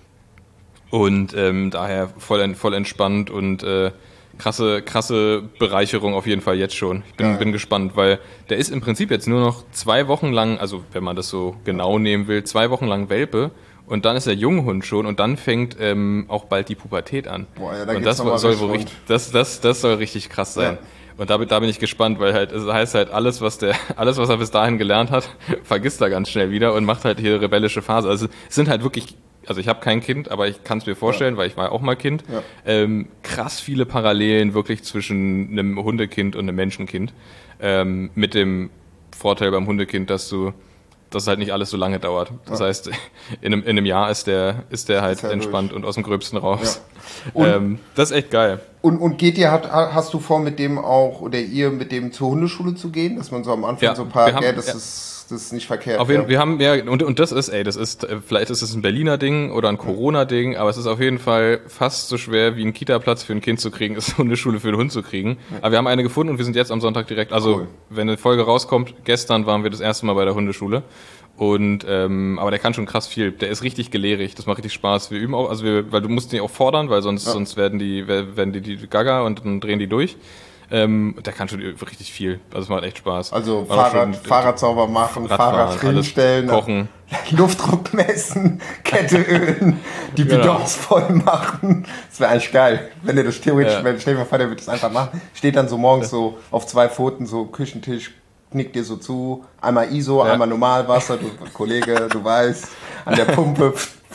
Und ähm, daher voll, voll entspannt und äh, krasse, krasse Bereicherung auf jeden Fall jetzt schon. Ich bin, Geil. bin gespannt, weil der ist im Prinzip jetzt nur noch zwei Wochen lang, also wenn man das so genau nehmen will, zwei Wochen lang Welpe. Und dann ist er Junghund schon und dann fängt ähm, auch bald die Pubertät an. Boah, ja, da und geht's das noch mal soll richtig wohl rund. richtig, das, das, das soll richtig krass sein. Ja. Und da, bin- da bin ich gespannt, weil halt, es heißt halt, alles, was der, alles, was er bis dahin gelernt hat, vergisst er ganz schnell wieder und macht halt hier rebellische Phase. Also es sind halt wirklich, also ich habe kein Kind, aber ich kann es mir vorstellen, weil ich war auch mal Kind. Ja. Ähm, krass viele Parallelen wirklich zwischen einem Hundekind und einem Menschenkind. Ähm, mit dem Vorteil beim Hundekind, dass du, dass halt nicht alles so lange dauert. Das Ja. heißt, in einem, in einem Jahr ist der, ist der halt Ist er entspannt und aus dem Gröbsten raus. Ja. Und- Ähm, das ist echt geil. Und, und geht ihr, hat, hast du vor, mit dem auch, oder ihr mit dem zur Hundeschule zu gehen? Dass man so am Anfang Ja, so ein paar, wir haben- ja, das ja. ist, das ist nicht verkehrt. Auf jeden, ja. wir haben ja, und, und das ist, ey, das ist, äh, vielleicht ist es ein Berliner Ding oder ein Corona-Ding, aber es ist auf jeden Fall fast so schwer, wie einen Kita-Platz für ein Kind zu kriegen, ist eine Hundeschule für einen Hund zu kriegen. Aber wir haben eine gefunden und wir sind jetzt am Sonntag direkt, also Cool. wenn eine Folge rauskommt, gestern waren wir das erste Mal bei der Hundeschule. Und ähm, aber der kann schon krass viel. Der ist richtig gelehrig. Das macht richtig Spaß. Wir üben auch, also wir, weil du musst die auch fordern, weil sonst Ja. sonst werden die werden die, die Gaga und dann drehen die durch. Ähm, der kann schon richtig viel. Also es macht echt Spaß. Also War auch Fahrrad, schon- Fahrrad sauber machen, Radfahren, Fahrrad drin alles stellen, kochen. Luftdruck messen, Kette ölen, die Genau. Bidons voll machen. Das wäre eigentlich geil, wenn der das theoretisch, Ja. wenn, stell dir mal vor, der wird das einfach machen. Steht dann so morgens so auf zwei Pfoten, so Küchentisch, knickt dir so zu, einmal I S O, Ja. einmal Normalwasser, du Kollege, du weißt, an der Pumpe.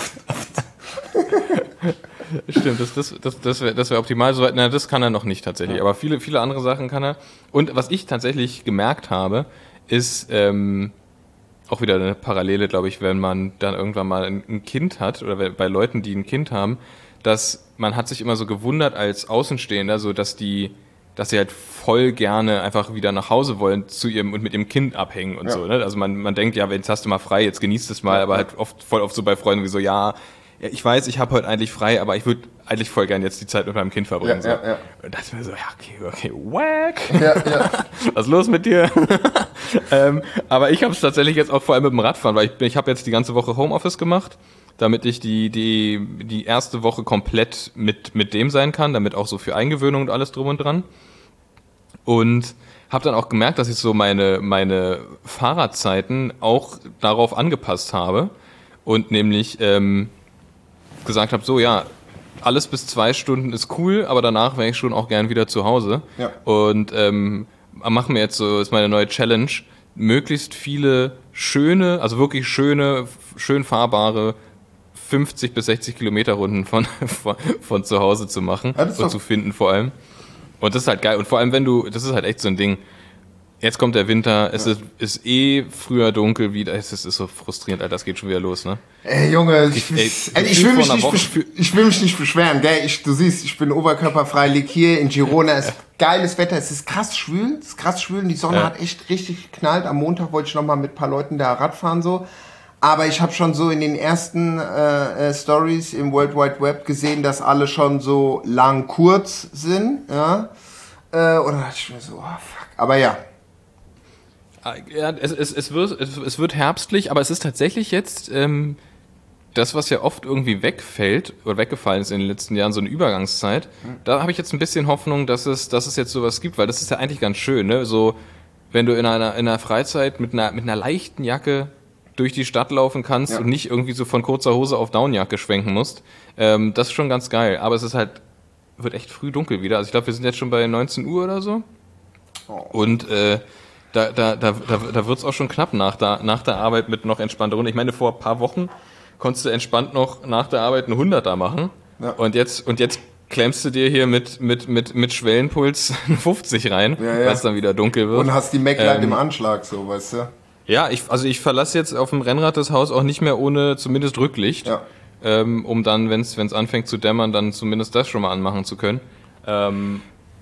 Stimmt, das, das, das, das wäre das wär optimal. Soweit, na, das kann er noch nicht tatsächlich. Aber viele, viele andere Sachen kann er. Und was ich tatsächlich gemerkt habe, ist ähm, auch wieder eine Parallele, glaube ich, wenn man dann irgendwann mal ein, ein Kind hat oder bei Leuten, die ein Kind haben, dass man hat sich immer so gewundert als Außenstehender, so dass die, dass sie halt voll gerne einfach wieder nach Hause wollen zu ihrem und mit ihrem Kind abhängen und Ja. so. Ne? Also man, man denkt, ja, jetzt hast du mal frei, jetzt genießt es mal, Ja, aber ja. halt oft voll oft so bei Freunden wie so, ja, ja, ich weiß, ich habe heute eigentlich frei, aber ich würde eigentlich voll gern jetzt die Zeit mit meinem Kind verbringen. Ja, so. ja, ja. Und das mir so, ja, okay, okay, wack. Ja, ja. Was ist los mit dir? ähm, aber ich habe es tatsächlich jetzt auch vor allem mit dem Radfahren, weil ich, bin- ich habe jetzt die ganze Woche Homeoffice gemacht, damit ich die, die, die erste Woche komplett mit, mit dem sein kann, damit auch so für Eingewöhnung und alles drum und dran. Und habe dann auch gemerkt, dass ich so meine, meine Fahrradzeiten auch darauf angepasst habe und nämlich ähm, gesagt habe, so ja, alles bis zwei Stunden ist cool, aber danach wäre ich schon auch gern wieder zu Hause. Ja. Und ähm, machen wir jetzt so, ist meine neue Challenge, möglichst viele schöne, also wirklich schöne, schön fahrbare fünfzig bis sechzig Kilometer Runden von, von, von zu Hause zu machen Ja, das ist und doch- zu finden vor allem. Und das ist halt geil. Und vor allem, wenn du, das ist halt echt so ein Ding. Jetzt kommt der Winter, es ist, ist eh früher dunkel wieder. Es ist, ist so frustrierend, Alter, das geht schon wieder los, ne? Ey, Junge, ich, ey, ey, ich, will vor mich einer nicht Woche besch- ich will mich nicht beschweren, gell? Ich, du siehst, ich bin oberkörperfrei, lieg hier in Girona, es ist geiles Wetter, es ist krass schwül, es ist krass schwül, und die Sonne Ja. hat echt richtig geknallt. Am Montag wollte ich noch mal mit ein paar Leuten da Rad fahren, so. Aber ich habe schon so in den ersten äh, äh, Stories im World Wide Web gesehen, dass alle schon so lang kurz sind, ja. Äh, und dann dachte ich mir so, oh fuck. Aber ja, Ja, es, es, es, wird, es, es wird herbstlich, aber es ist tatsächlich jetzt ähm, das, was ja oft irgendwie wegfällt oder weggefallen ist in den letzten Jahren, so eine Übergangszeit. Da habe ich jetzt ein bisschen Hoffnung, dass es, dass es jetzt sowas gibt, weil das ist ja eigentlich ganz schön, ne? So, wenn du in einer, in einer Freizeit mit einer, mit einer leichten Jacke durch die Stadt laufen kannst Ja. und nicht irgendwie so von kurzer Hose auf Downjacke schwenken musst, ähm, das ist schon ganz geil. Aber es ist halt, wird echt früh dunkel wieder. Also ich glaube, wir sind jetzt schon bei neunzehn Uhr oder so. Und äh, da, da, da, da, da wird es auch schon knapp nach der, nach der Arbeit mit noch entspannter Runde. Ich meine, vor ein paar Wochen konntest du entspannt noch nach der Arbeit einen Hunderter machen. Ja. Und jetzt, und jetzt klemmst du dir hier mit, mit, mit, mit Schwellenpuls fünfzig rein, Ja, ja. weil es dann wieder dunkel wird. und hast die Mac-Light Ähm, im Anschlag, so, weißt du? Ja, ich, also ich verlasse jetzt auf dem Rennrad das Haus auch nicht mehr ohne zumindest Rücklicht, Ja. ähm, um dann, wenn es anfängt zu dämmern, dann zumindest das schon mal anmachen zu können. Ähm,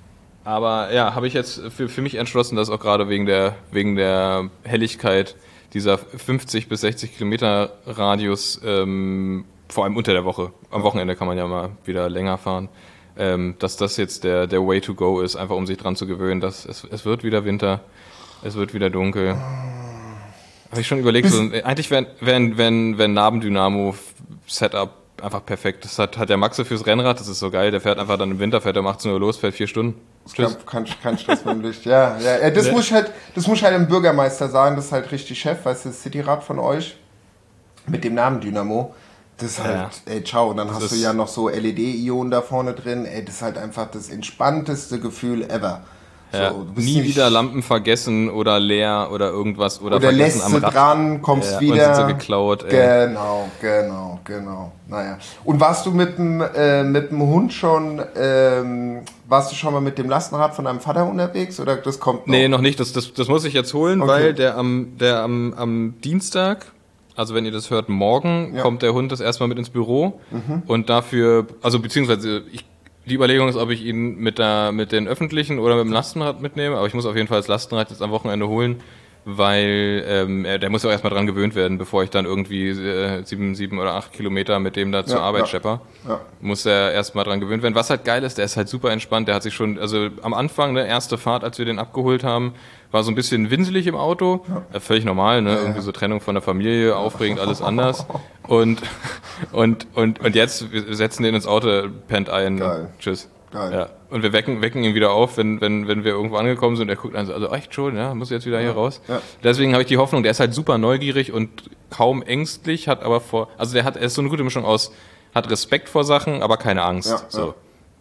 aber ja, habe ich jetzt für, für mich entschlossen, dass auch gerade wegen der, wegen der Helligkeit dieser fünfzig bis sechzig Kilometer Radius, ähm, vor allem unter der Woche, am Wochenende kann man ja mal wieder länger fahren, ähm, dass das jetzt der, der Way to go ist, einfach um sich dran zu gewöhnen, dass es, es wird wieder Winter, es wird wieder dunkel. Habe ich schon überlegt, so, eigentlich wäre wär, wär, wär ein Nabendynamo-Setup einfach perfekt. Das hat, hat der Maxe fürs Rennrad, das ist so geil, der fährt einfach dann im Winter, fährt um achtzehn Uhr los, fährt vier Stunden. Tschüss. Kein, kein, kein Stress mit dem Licht. Ja, ja, ja, das Ja. muss ich halt, das muss ich halt dem Bürgermeister sagen, das ist halt richtig Chef, weißt du, das Cityrad von euch mit dem Namen Dynamo. Das ist halt, Ja. ey, ciao. Und dann hast du ist- ja noch so L E D-Ionen da vorne drin. Ey, das ist halt einfach das entspannteste Gefühl ever. Ja, So, du bist nie nicht- wieder Lampen vergessen oder leer oder irgendwas oder, Oder vergessen lässt am sie Rad. dran, kommst Ja, und wieder. sind sie geklaut, ey. Genau, genau, genau. Naja. Und warst du mit dem, äh, mit dem Hund schon, ähm, warst du schon mal mit dem Lastenrad von deinem Vater unterwegs oder das kommt noch? Nee, noch nicht. Das, das, das muss ich jetzt holen, Okay. weil der am, der am, am Dienstag, also wenn ihr das hört, morgen, Ja. kommt der Hund das erstmal mit ins Büro. Und dafür, also beziehungsweise ich, die Überlegung ist, ob ich ihn mit, der, mit den öffentlichen oder mit dem Lastenrad mitnehme. Aber ich muss auf jeden Fall das Lastenrad jetzt am Wochenende holen, weil ähm, er, der muss auch erstmal dran gewöhnt werden, bevor ich dann irgendwie äh, sieben, sieben oder acht Kilometer mit dem da zur Ja, Arbeit ja. schepper. Ja. Muss er erstmal dran gewöhnt werden. Was halt geil ist, der ist halt super entspannt. Der hat sich schon, also am Anfang, ne, erste Fahrt, als wir den abgeholt haben, war so ein bisschen winselig im Auto. Äh, völlig normal, ne? Irgendwie so Trennung von der Familie, aufregend, alles anders. Und, und, und, und jetzt, wir setzen den ins Auto, pennt ein. Geil. Tschüss. Geil. Ja. Und wir wecken, wecken ihn wieder auf, wenn, wenn, wenn wir irgendwo angekommen sind. Er guckt an, so, also echt schon, ja, muss jetzt wieder hier raus. Ja. Deswegen habe ich die Hoffnung, der ist halt super neugierig und kaum ängstlich, hat aber vor, also der hat, er ist so eine gute Mischung aus, hat Respekt vor Sachen, aber keine Angst. Ja, so. ja.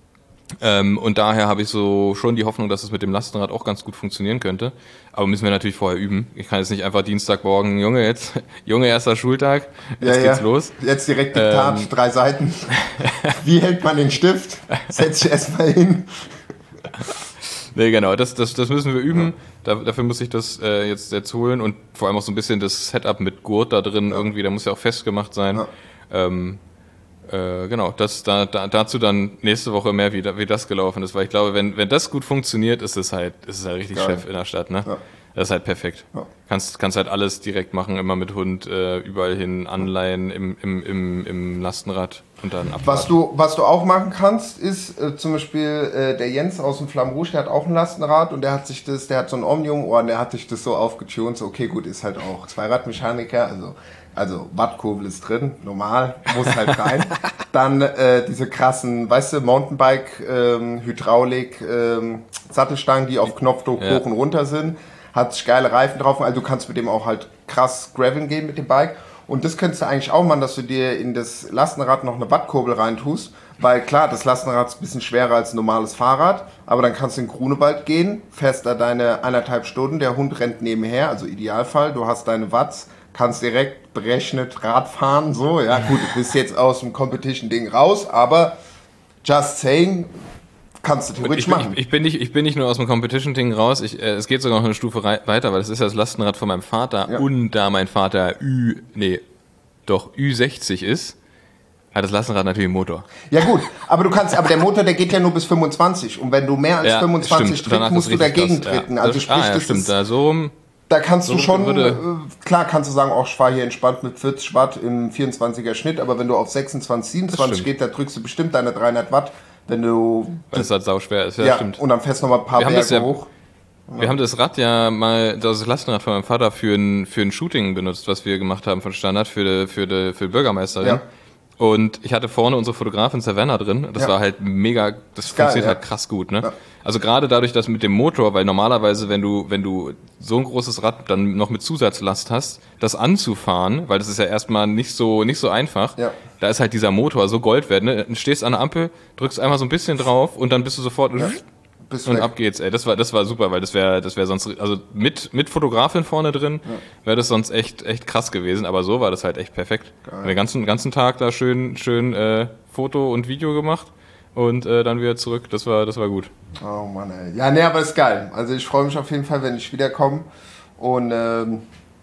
Ähm, und daher habe ich so schon die Hoffnung, dass es mit dem Lastenrad auch ganz gut funktionieren könnte. Aber müssen wir natürlich vorher üben. Ich kann jetzt nicht einfach Dienstagmorgen, Junge, jetzt, Junge, erster Schultag, jetzt Ja, geht's ja. los. Jetzt direkt Diktat, Ähm. drei Seiten. Wie hält man den Stift? Setz dich erstmal hin. Nee, genau, das, das, das müssen wir üben. Da, dafür muss ich das äh, jetzt, jetzt holen und vor allem auch so ein bisschen das Setup mit Gurt da drin irgendwie, da muss ja auch festgemacht sein. Ja. Ähm, äh, genau, das, da, da, dazu dann nächste Woche mehr, wie, da- wie das gelaufen ist, weil ich glaube, wenn, wenn das gut funktioniert, ist es halt, ist es halt richtig Geil. Chef in der Stadt, ne? Ja. Das ist halt perfekt. Ja. Kannst, kannst halt alles direkt machen, immer mit Hund, äh, überall hin, anleihen, im, im, im, im Lastenrad und dann abfahren. Was du, was du auch machen kannst, ist äh, zum Beispiel äh, der Jens aus dem Flamme Rouge, der hat auch ein Lastenrad und der hat sich das, der hat so ein Omnium-Ohr und der hat sich das so aufgetunt, so okay, gut, ist halt auch Zweiradmechaniker, also Also Wattkurbel ist drin, normal, muss halt rein. Dann äh, diese krassen, weißt du, Mountainbike, ähm, Hydraulik, ähm, Sattelstangen, die auf Knopfdruck ja. hoch und runter sind. Hat sich geile Reifen drauf, also du kannst mit dem auch halt krass graveln gehen mit dem Bike. Und das könntest du eigentlich auch machen, dass du dir in das Lastenrad noch eine Wattkurbel reintust. Weil klar, das Lastenrad ist ein bisschen schwerer als ein normales Fahrrad, aber dann kannst du in Grunewald gehen, fährst da deine eineinhalb Stunden, der Hund rennt nebenher, also Idealfall, du hast deine Watts, kannst direkt berechnet Rad fahren, so, ja gut, du bist jetzt aus dem Competition-Ding raus, aber just saying, kannst du theoretisch ich, bin, machen. Ich, ich, bin nicht, ich bin nicht nur aus dem Competition-Ding raus, ich, äh, es geht sogar noch eine Stufe rei- weiter, weil das ist ja das Lastenrad von meinem Vater Ja. und da mein Vater Ü, nee, doch Ü sechzig ist, hat das Lastenrad natürlich einen Motor. Ja gut, aber du kannst, aber der Motor, der geht ja nur bis fünfundzwanzig und wenn du mehr als Ja, fünfundzwanzig stimmt. Danach trittst, musst du ist richtig dagegen krass, ja. treten. Also Das- sprich, ah, ja, das stimmt, ist, da so rum. da kannst du So schon, würde- äh, klar kannst du sagen, auch ich fahre hier entspannt mit vierzig Watt im vierundzwanziger Schnitt, aber wenn du auf sechsundzwanzig, siebenundzwanzig stimmt. geht, da drückst du bestimmt deine dreihundert Watt, wenn du, Weil es halt sauschwer ist, ja, ja, stimmt. und dann fährst du noch mal ein paar Wir haben Berge das ja- hoch. Wir haben das Rad ja mal, das Lastenrad von meinem Vater für ein, für ein Shooting benutzt, was wir gemacht haben von Standard für die, für die, für die Bürgermeisterin. Ja. Und ich hatte vorne unsere Fotografin Savannah drin. Das Ja. war halt mega, das Geil, funktioniert ja. halt krass gut, ne? Ja. Also gerade dadurch, dass mit dem Motor, weil normalerweise, wenn du, wenn du so ein großes Rad dann noch mit Zusatzlast hast, das anzufahren, weil das ist ja erstmal nicht so, nicht so einfach. Ja. Da ist halt dieser Motor so Gold wert, ne? Du stehst an der Ampel, drückst einmal so ein bisschen drauf und dann bist du sofort, Bist und weg. ab geht's, ey. Das war, das war super, weil das wäre, das wäre sonst, also mit, mit Fotografin vorne drin, wäre das sonst echt, echt krass gewesen. Aber so war das halt echt perfekt. Geil. Den ganzen, ganzen Tag da schön, schön äh, Foto und Video gemacht und äh, dann wieder zurück. Das war, das war gut. Oh Mann, ey. Ja, nee, aber ist geil. Also ich freue mich auf jeden Fall, wenn ich wiederkomme. Und ähm,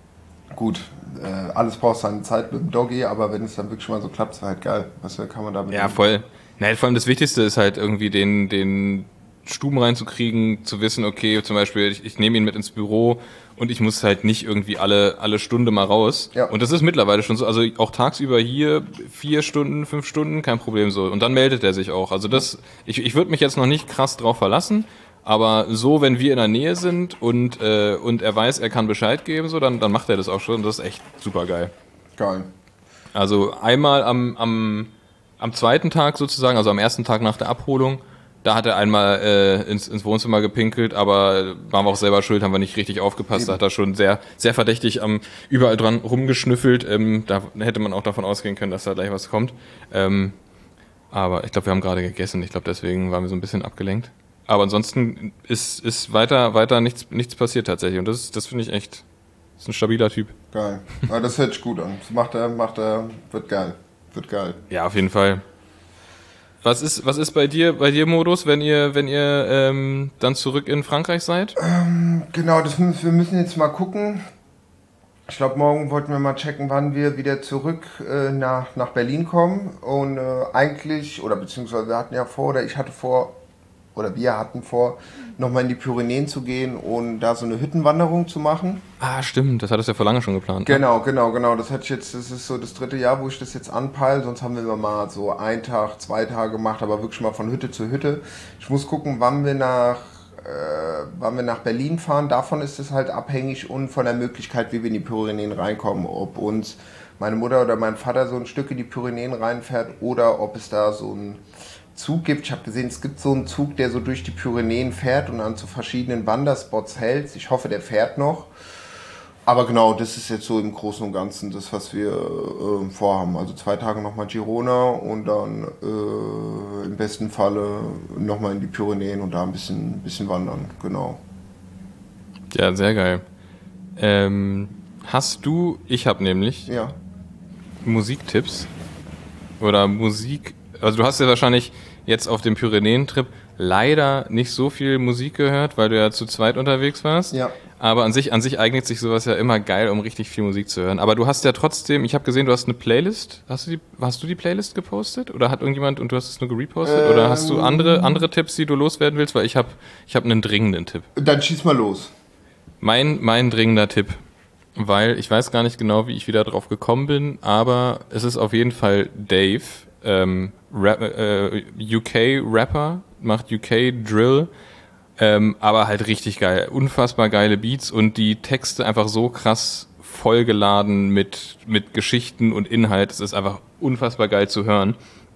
gut, äh, alles braucht seine Zeit mit dem Doggy, aber wenn es dann wirklich mal so klappt, ist halt geil. Was kann man damit Ja, voll. Naja, vor allem das Wichtigste ist halt irgendwie den, den Stuben reinzukriegen, zu wissen, okay, zum Beispiel, ich, ich nehme ihn mit ins Büro und ich muss halt nicht irgendwie alle, alle Stunde mal raus. Ja. Und das ist mittlerweile schon so, also auch tagsüber hier vier Stunden, fünf Stunden, kein Problem so. Und dann meldet er sich auch. Also das, ich, ich würde mich jetzt noch nicht krass drauf verlassen, aber so, wenn wir in der Nähe sind und, äh, und er weiß, er kann Bescheid geben, so, dann, dann macht er das auch schon und das ist echt super geil. Geil. Also einmal am, am, am zweiten Tag sozusagen, also am ersten Tag nach der Abholung, da hat er einmal äh, ins, ins Wohnzimmer gepinkelt, aber waren wir auch selber schuld, haben wir nicht richtig aufgepasst. Da hat er schon sehr, sehr verdächtig am überall dran rumgeschnüffelt. Ähm, da hätte man auch davon ausgehen können, dass da gleich was kommt. Ähm, aber ich glaube, wir haben gerade gegessen. Ich glaube, deswegen waren wir so ein bisschen abgelenkt. Aber ansonsten ist, ist weiter, weiter nichts, nichts passiert tatsächlich. Und das, ist- das finde ich echt, das ist ein stabiler Typ. Geil. Ja, das hört sich gut an. Das macht er, macht er, wird geil. Wird geil. Ja, auf jeden Fall. Was ist, was ist bei dir, bei dir Modus, wenn ihr, wenn ihr ähm, dann zurück in Frankreich seid? Genau, das müssen, wir müssen jetzt mal gucken. Ich glaube, morgen wollten wir mal checken, wann wir wieder zurück äh, nach, nach Berlin kommen. Und äh, eigentlich, oder beziehungsweise wir hatten ja vor, oder ich hatte vor, oder wir hatten vor, nochmal in die Pyrenäen zu gehen und da so eine Hüttenwanderung zu machen. Ah, stimmt, das hattest du ja vor lange schon geplant. Ne? Genau, genau, genau. Das hatte ich jetzt, das ist so das dritte Jahr, wo ich das jetzt anpeile. Sonst haben wir immer mal so einen Tag, zwei Tage gemacht, aber wirklich mal von Hütte zu Hütte. Ich muss gucken, wann wir nach, äh, wann wir nach Berlin fahren. Davon ist es halt abhängig und von der Möglichkeit, wie wir in die Pyrenäen reinkommen. Ob uns meine Mutter oder mein Vater so ein Stück in die Pyrenäen reinfährt oder ob es da so ein Zug gibt. Ich habe gesehen, es gibt so einen Zug, der so durch die Pyrenäen fährt und an zu verschiedenen Wanderspots hält. Ich hoffe, der fährt noch. Aber genau, das ist jetzt so im Großen und Ganzen das, was wir äh, vorhaben. Also zwei Tage nochmal Girona und dann äh, im besten Falle nochmal in die Pyrenäen und da ein bisschen, bisschen wandern. Genau. Ja, sehr geil. Ähm, hast du, ich habe nämlich Ja. Musiktipps oder Musik, also du hast ja wahrscheinlich jetzt auf dem Pyrenäen-Trip leider nicht so viel Musik gehört, weil du ja zu zweit unterwegs warst. Ja. Aber an sich, an sich eignet sich sowas ja immer geil, um richtig viel Musik zu hören. Aber du hast ja trotzdem, ich habe gesehen, du hast eine Playlist. Hast du die, hast du die Playlist gepostet? Oder hat irgendjemand und du hast es nur gerepostet? Ähm, Oder hast du andere, andere Tipps, die du loswerden willst? Weil ich habe ich hab einen dringenden Tipp. Dann schieß mal los. Mein, mein dringender Tipp, weil ich weiß gar nicht genau, wie ich wieder drauf gekommen bin, aber es ist auf jeden Fall Dave, ähm, Rap, äh, U K-Rapper, macht U K-Drill, ähm, aber halt richtig geil. Unfassbar geile Beats und die Texte einfach so krass vollgeladen mit, mit Geschichten und Inhalt. Es ist einfach unfassbar geil zu hören.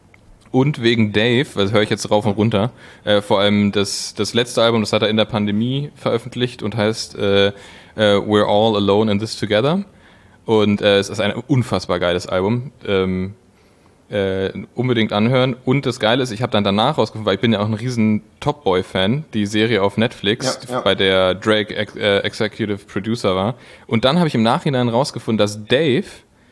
Und wegen Dave, das höre ich jetzt rauf und runter, äh, vor allem das, das letzte Album, das hat er in der Pandemie veröffentlicht und heißt äh, äh, We're All Alone in This Together. Und äh, es ist ein unfassbar geiles Album. Ähm, äh, unbedingt anhören. Und das Geile ist, ich habe dann danach rausgefunden, weil ich bin ja auch ein riesen Top Boy-Fan, die Serie auf Netflix, ja, ja. bei der Drake ex- äh, Executive Producer war. Und dann habe ich im Nachhinein rausgefunden, dass Dave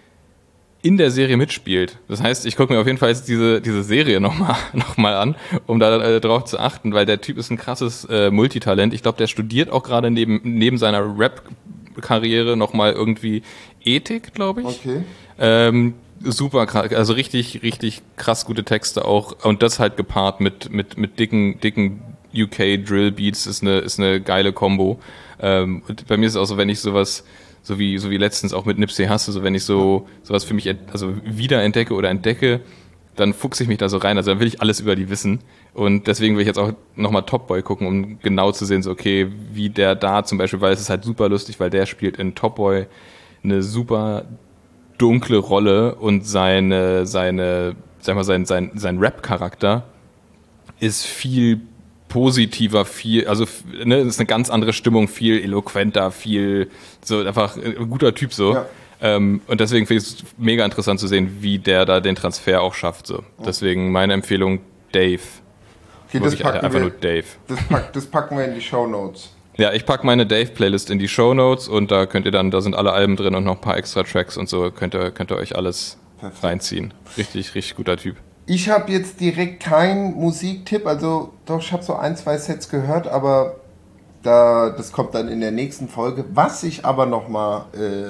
in der Serie mitspielt. Das heißt, ich gucke mir auf jeden Fall jetzt diese, diese Serie nochmal noch mal an, um da äh, drauf zu achten, weil der Typ ist ein krasses äh, Multitalent. Ich glaube, der studiert auch gerade neben, neben seiner Rap-Karriere nochmal irgendwie Ethik, glaube ich. Okay. Ähm, super krass, also richtig, richtig krass gute Texte auch. Und das halt gepaart mit, mit, mit dicken, dicken U K-Drill-Beats ist eine, ist eine geile Kombo. Ähm, und bei mir ist es auch so, wenn ich sowas so wie so wie letztens auch mit Nipsey Hussle, so wenn ich so sowas für mich ent, also wieder entdecke oder entdecke, dann fuchse ich mich da so rein, also dann will ich alles über die wissen und deswegen will ich jetzt auch nochmal Top Boy gucken, um genau zu sehen, so okay, wie der da zum Beispiel, weil es ist halt super lustig, weil der spielt in Top Boy eine super dunkle Rolle und seine seine sag mal sein sein sein Rap-Charakter ist viel positiver, viel, also ne, ist eine ganz andere Stimmung, viel eloquenter, viel so einfach ein guter Typ so. Ja. Ähm, und deswegen finde ich es mega interessant zu sehen, wie der da den Transfer auch schafft. So. Deswegen meine Empfehlung Dave. Okay, das packen einfach wir, nur Dave. Das, pack, das packen wir in die Shownotes. Ja, ich packe meine Dave-Playlist in die Shownotes und da könnt ihr dann, da sind alle Alben drin und noch ein paar extra Tracks und so, könnt ihr, könnt ihr euch alles Perfekt. Reinziehen. Richtig, richtig guter Typ. Ich habe jetzt direkt keinen Musiktipp, also doch, ich habe so ein, zwei Sets gehört, aber da, das kommt dann in der nächsten Folge. Was ich aber nochmal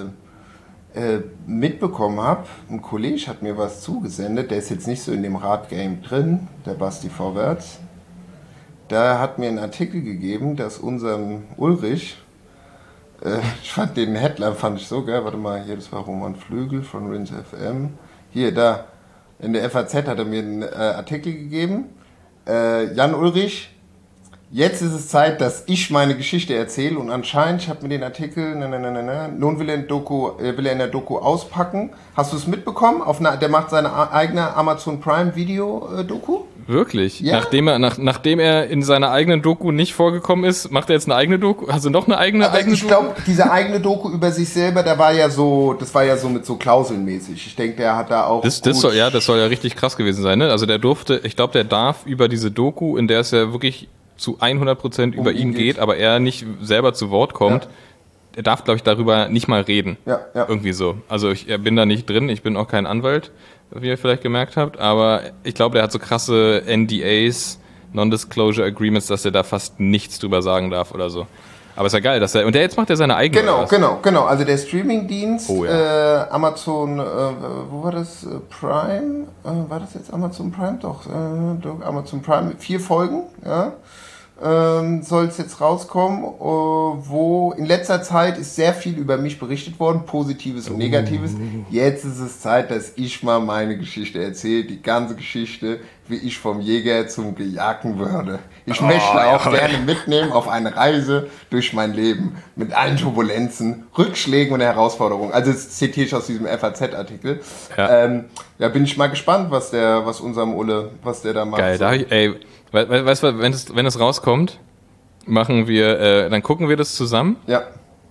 äh, äh, mitbekommen habe, ein Kollege hat mir was zugesendet, der ist jetzt nicht so in dem Radgame drin, der Basti Vorwärts. Der hat mir einen Artikel gegeben, dass unserem Ulrich, äh, ich fand den Headline fand ich so geil, warte mal, hier, das war Roman Flügel von Rinse F M, hier, da. In der F A Z hat er mir einen äh, Artikel gegeben. Äh, Jan Ulrich, jetzt ist es Zeit, dass ich meine Geschichte erzähle. Und anscheinend, ich habe mir den Artikel, na, na, na, na, na, nun will er, in Doku, äh, will er in der Doku auspacken. Hast du es mitbekommen? Auf eine, der macht seine eigene Amazon Prime Video äh, Doku. Wirklich? Ja? Nachdem er, nach, nachdem er in seiner eigenen Doku nicht vorgekommen ist, macht er jetzt eine eigene Doku? Also noch eine eigene, Aber eigene ich glaube, diese eigene Doku über sich selber, der war ja so, das war ja so mit so klauselmäßig. Ich denke, der hat da auch. Das, das soll, ja, das soll ja richtig krass gewesen sein, ne? Also der durfte, ich glaube, der darf über diese Doku, in der es ja wirklich zu hundert Prozent über um ihn geht, geht, aber er nicht selber zu Wort kommt. Ja. Er darf, glaube ich, darüber nicht mal reden. Ja, ja. Irgendwie so. Also ich bin da nicht drin, ich bin auch kein Anwalt, wie ihr vielleicht gemerkt habt, aber ich glaube, der hat so krasse N D As, Non-Disclosure Agreements, dass er da fast nichts drüber sagen darf oder so. Aber ist ja geil, dass er, und der jetzt macht er seine eigene. Genau, genau, genau. Also der Streamingdienst, oh, ja. äh, Amazon, äh, wo war das? Prime? Äh, war das jetzt Amazon Prime? Doch, äh, Amazon Prime, vier Folgen, ja. Ähm, soll es jetzt rauskommen, äh, wo in letzter Zeit ist sehr viel über mich berichtet worden, Positives und Negatives. Jetzt ist es Zeit, dass ich mal meine Geschichte erzähle, die ganze Geschichte, wie ich vom Jäger zum Gejagten würde. Ich oh, möchte auch ja, gerne mitnehmen auf eine Reise durch mein Leben mit allen Turbulenzen, Rückschlägen und Herausforderungen. Also das zitiere ich aus diesem F A Z-Artikel. Ja. Ähm, ja, bin ich mal gespannt, was der, was unserem Ulle, was der da macht. Geil, so. da ich, ey. Weißt du, wenn es, wenn es rauskommt, machen wir, äh, dann gucken wir das zusammen. Ja.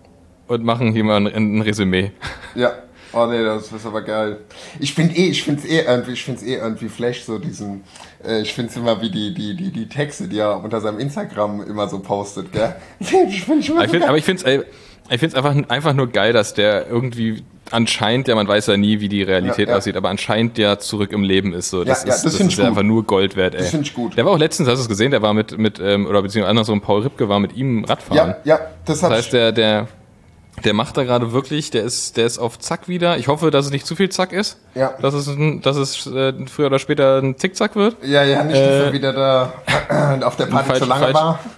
Und machen hier mal ein, ein Resümee. Ja. Oh nee, das ist aber geil. Ich finde eh, ich finde es eh irgendwie, ich finde es eh irgendwie flash, so diesen, äh, ich finde es immer wie die, die, die, die Texte, die er unter seinem Instagram immer so postet, gell? Ich find, ich find, ich ich find, aber ich finde es, ich finde es einfach, einfach nur geil, dass der irgendwie anscheinend, ja, man weiß ja nie, wie die Realität ja, ja. aussieht, aber anscheinend ja zurück im Leben ist. So. Das ja, ja, ist, das, das ist ja einfach nur Gold wert, ey. Das finde ich gut. Der war auch letztens, hast du es gesehen, der war mit, mit ähm, oder beziehungsweise andersrum, Paul Ripke war mit ihm Radfahren. Ja, ja, das hat Das heißt, der, der, der macht da gerade wirklich, der ist, der ist auf Zack wieder. Ich hoffe, dass es nicht zu viel Zack ist. Ja. Dass es, ein, dass es äh, früher oder später ein Zickzack wird. Ja, ja, nicht, dass äh, er wieder da auf der Party falsch, zu lange falsch, war.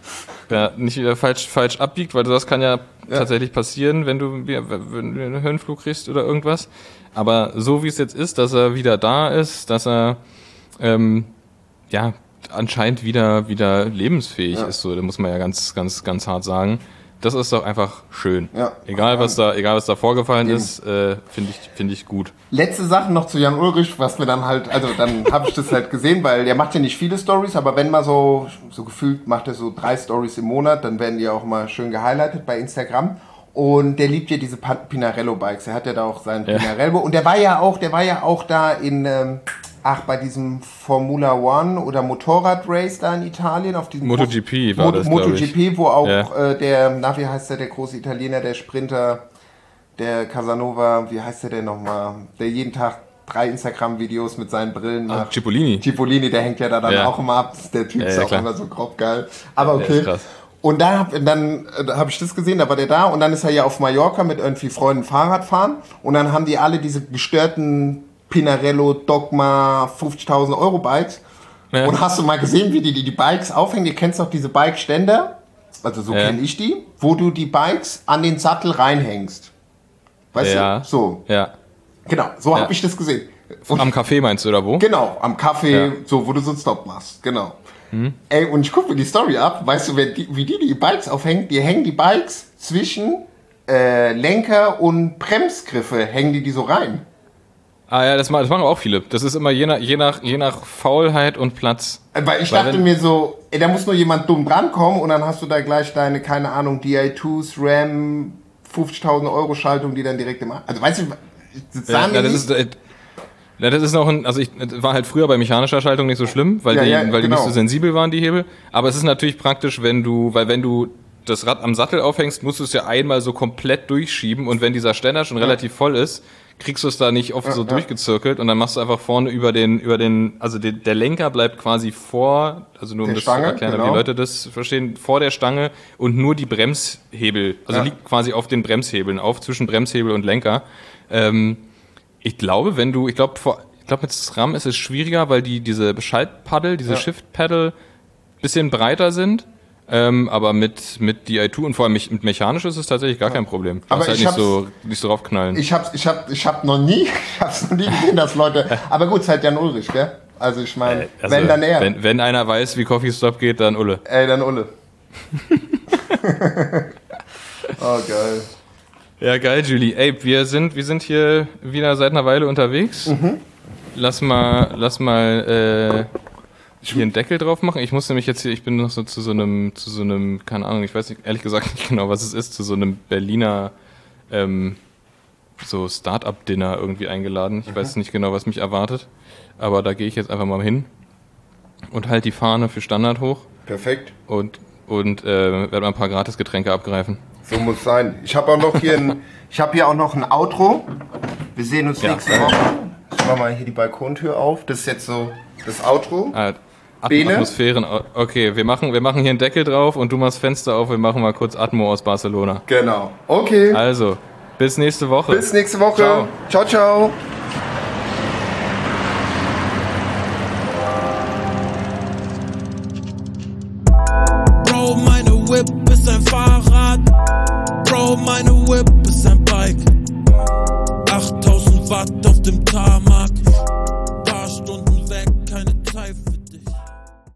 ja, nicht wieder falsch, falsch abbiegt, weil das kann ja, Ja. tatsächlich passieren, wenn du, wenn du einen Höhenflug kriegst oder irgendwas. Aber so wie es jetzt ist, dass er wieder da ist, dass er ähm, ja anscheinend wieder wieder lebensfähig Ja. ist, so, da muss man ja ganz ganz ganz hart sagen. Das ist doch einfach schön. Ja. Egal was da, egal was da vorgefallen Eben. ist, äh, finde ich finde ich gut. Letzte Sache noch zu Jan Ulrich, was mir dann halt, also dann habe ich das halt gesehen, weil der macht ja nicht viele Stories, aber wenn mal so, so gefühlt macht er so drei Stories im Monat, dann werden die auch mal schön gehighlightet bei Instagram. Und der liebt ja diese Pa- Pinarello-Bikes. Er hat ja da auch seinen Ja. Pinarello. Und der war ja auch, der war ja auch da in, ähm, ach, bei diesem Formula One oder Motorrad-Race da in Italien. Auf diesem MotoGP war Mo- das, glaub ich. MotoGP, wo auch Ja. äh, der, na, wie heißt der, der große Italiener, der Sprinter, der Casanova, wie heißt der denn nochmal? Der jeden Tag drei Instagram-Videos mit seinen Brillen Ah, macht. Cipollini. Cipollini, der hängt ja da dann Ja. auch immer ab. Der Typ Ja, ist ja, auch klar. immer so grob geil. Aber Der okay. ist krass. Und da hab, dann äh, habe ich das gesehen, da war der da und dann ist er ja auf Mallorca mit irgendwie Freunden Fahrrad fahren und dann haben die alle diese gestörten Pinarello Dogma fünfzigtausend Euro Bikes. Ja. Und hast du mal gesehen, wie die die, die Bikes aufhängen? Ihr kennst doch diese Bike-Ständer, also so Ja. kenne ich die, wo du die Bikes an den Sattel reinhängst. Weißt Ja. du? So, Ja. genau, so Ja. habe ich das gesehen. Und Am Café meinst du, oder wo? Genau, am Kaffee, Ja. so, wo du so einen Stop machst, genau. Ey, und ich gucke mir die Story ab, weißt du, wer die, wie die die Bikes aufhängen? Die hängen die Bikes zwischen äh, Lenker und Bremsgriffe, hängen die die so rein. Ah ja, das machen, das machen auch viele. Das ist immer je nach, je nach, je nach Faulheit und Platz. Äh, Weil ich Weil dachte wenn- mir so, ey, da muss nur jemand dumm drankommen und dann hast du da gleich deine, keine Ahnung, D I twos, RAM, fünfzigtausend Euro Schaltung, die dann direkt im... Also weißt du, das Ja, sahen ja, die das nicht- ist, äh, ja, das ist noch ein, also ich das war halt früher bei mechanischer Schaltung nicht so schlimm, weil Ja, die, ja, weil die genau. nicht so sensibel waren, die Hebel. Aber es ist natürlich praktisch, wenn du, weil wenn du das Rad am Sattel aufhängst, musst du es ja einmal so komplett durchschieben und wenn dieser Ständer schon relativ voll ist, kriegst du es da nicht oft so ja. durchgezirkelt und dann machst du einfach vorne über den, über den, also der, der Lenker bleibt quasi vor, also nur um Der das Stange, zu erklären, damit genau. die Leute das verstehen, vor der Stange und nur die Bremshebel, also Ja. liegt quasi auf den Bremshebeln auf, zwischen Bremshebel und Lenker. Ähm, ich glaube, wenn du, ich glaube, vor, ich glaube mit SRAM ist es schwieriger, weil die diese Schaltpaddel, diese Ja. Shift-Paddle bisschen breiter sind. Ähm, aber mit, mit D I zwei und vor allem mich- mit mechanisch ist es tatsächlich gar kein Problem. Du Aber musst halt ich nicht hab's- so, nicht so draufknallen. Ich hab's, ich hab, ich hab noch nie, ich hab's noch nie gesehen, dass Leute. Aber gut, es ist halt Jan Ulrich, gell? Also ich meine, Also, wenn dann er. Wenn, wenn einer weiß, wie Coffee Stop geht, dann Ulle. Ey, dann Ulle. Oh, geil. Ja, geil, Julie. Ey, wir sind, wir sind hier wieder seit einer Weile unterwegs. Mhm. Lass mal, lass mal äh, hier einen Deckel drauf machen. Ich muss nämlich jetzt hier, ich bin noch so zu so einem, zu so einem, keine Ahnung, ich weiß nicht, ehrlich gesagt nicht genau, was es ist, zu so einem Berliner ähm, so Start-up-Dinner irgendwie eingeladen. Ich weiß nicht genau, was mich erwartet, aber da gehe ich jetzt einfach mal hin und halt die Fahne für Standard hoch Perfekt. und, und äh, werde mal ein paar Gratis-Getränke abgreifen. So muss sein. Ich habe auch noch hier ein, ich habe hier auch noch ein Outro. Wir sehen uns Ja. nächste Woche. Ich mach mal hier die Balkontür auf. Das ist jetzt so das Outro. Ah, At Bene? Atmosphären. Okay, wir machen, wir machen hier einen Deckel drauf und du machst Fenster auf. Wir machen mal kurz Atmo aus Barcelona. Genau. Okay. Also, bis nächste Woche. Bis nächste Woche. Ciao. Ciao, ciao. Bro, meine Whip ist ein Fahrrad. Bro, meine Whip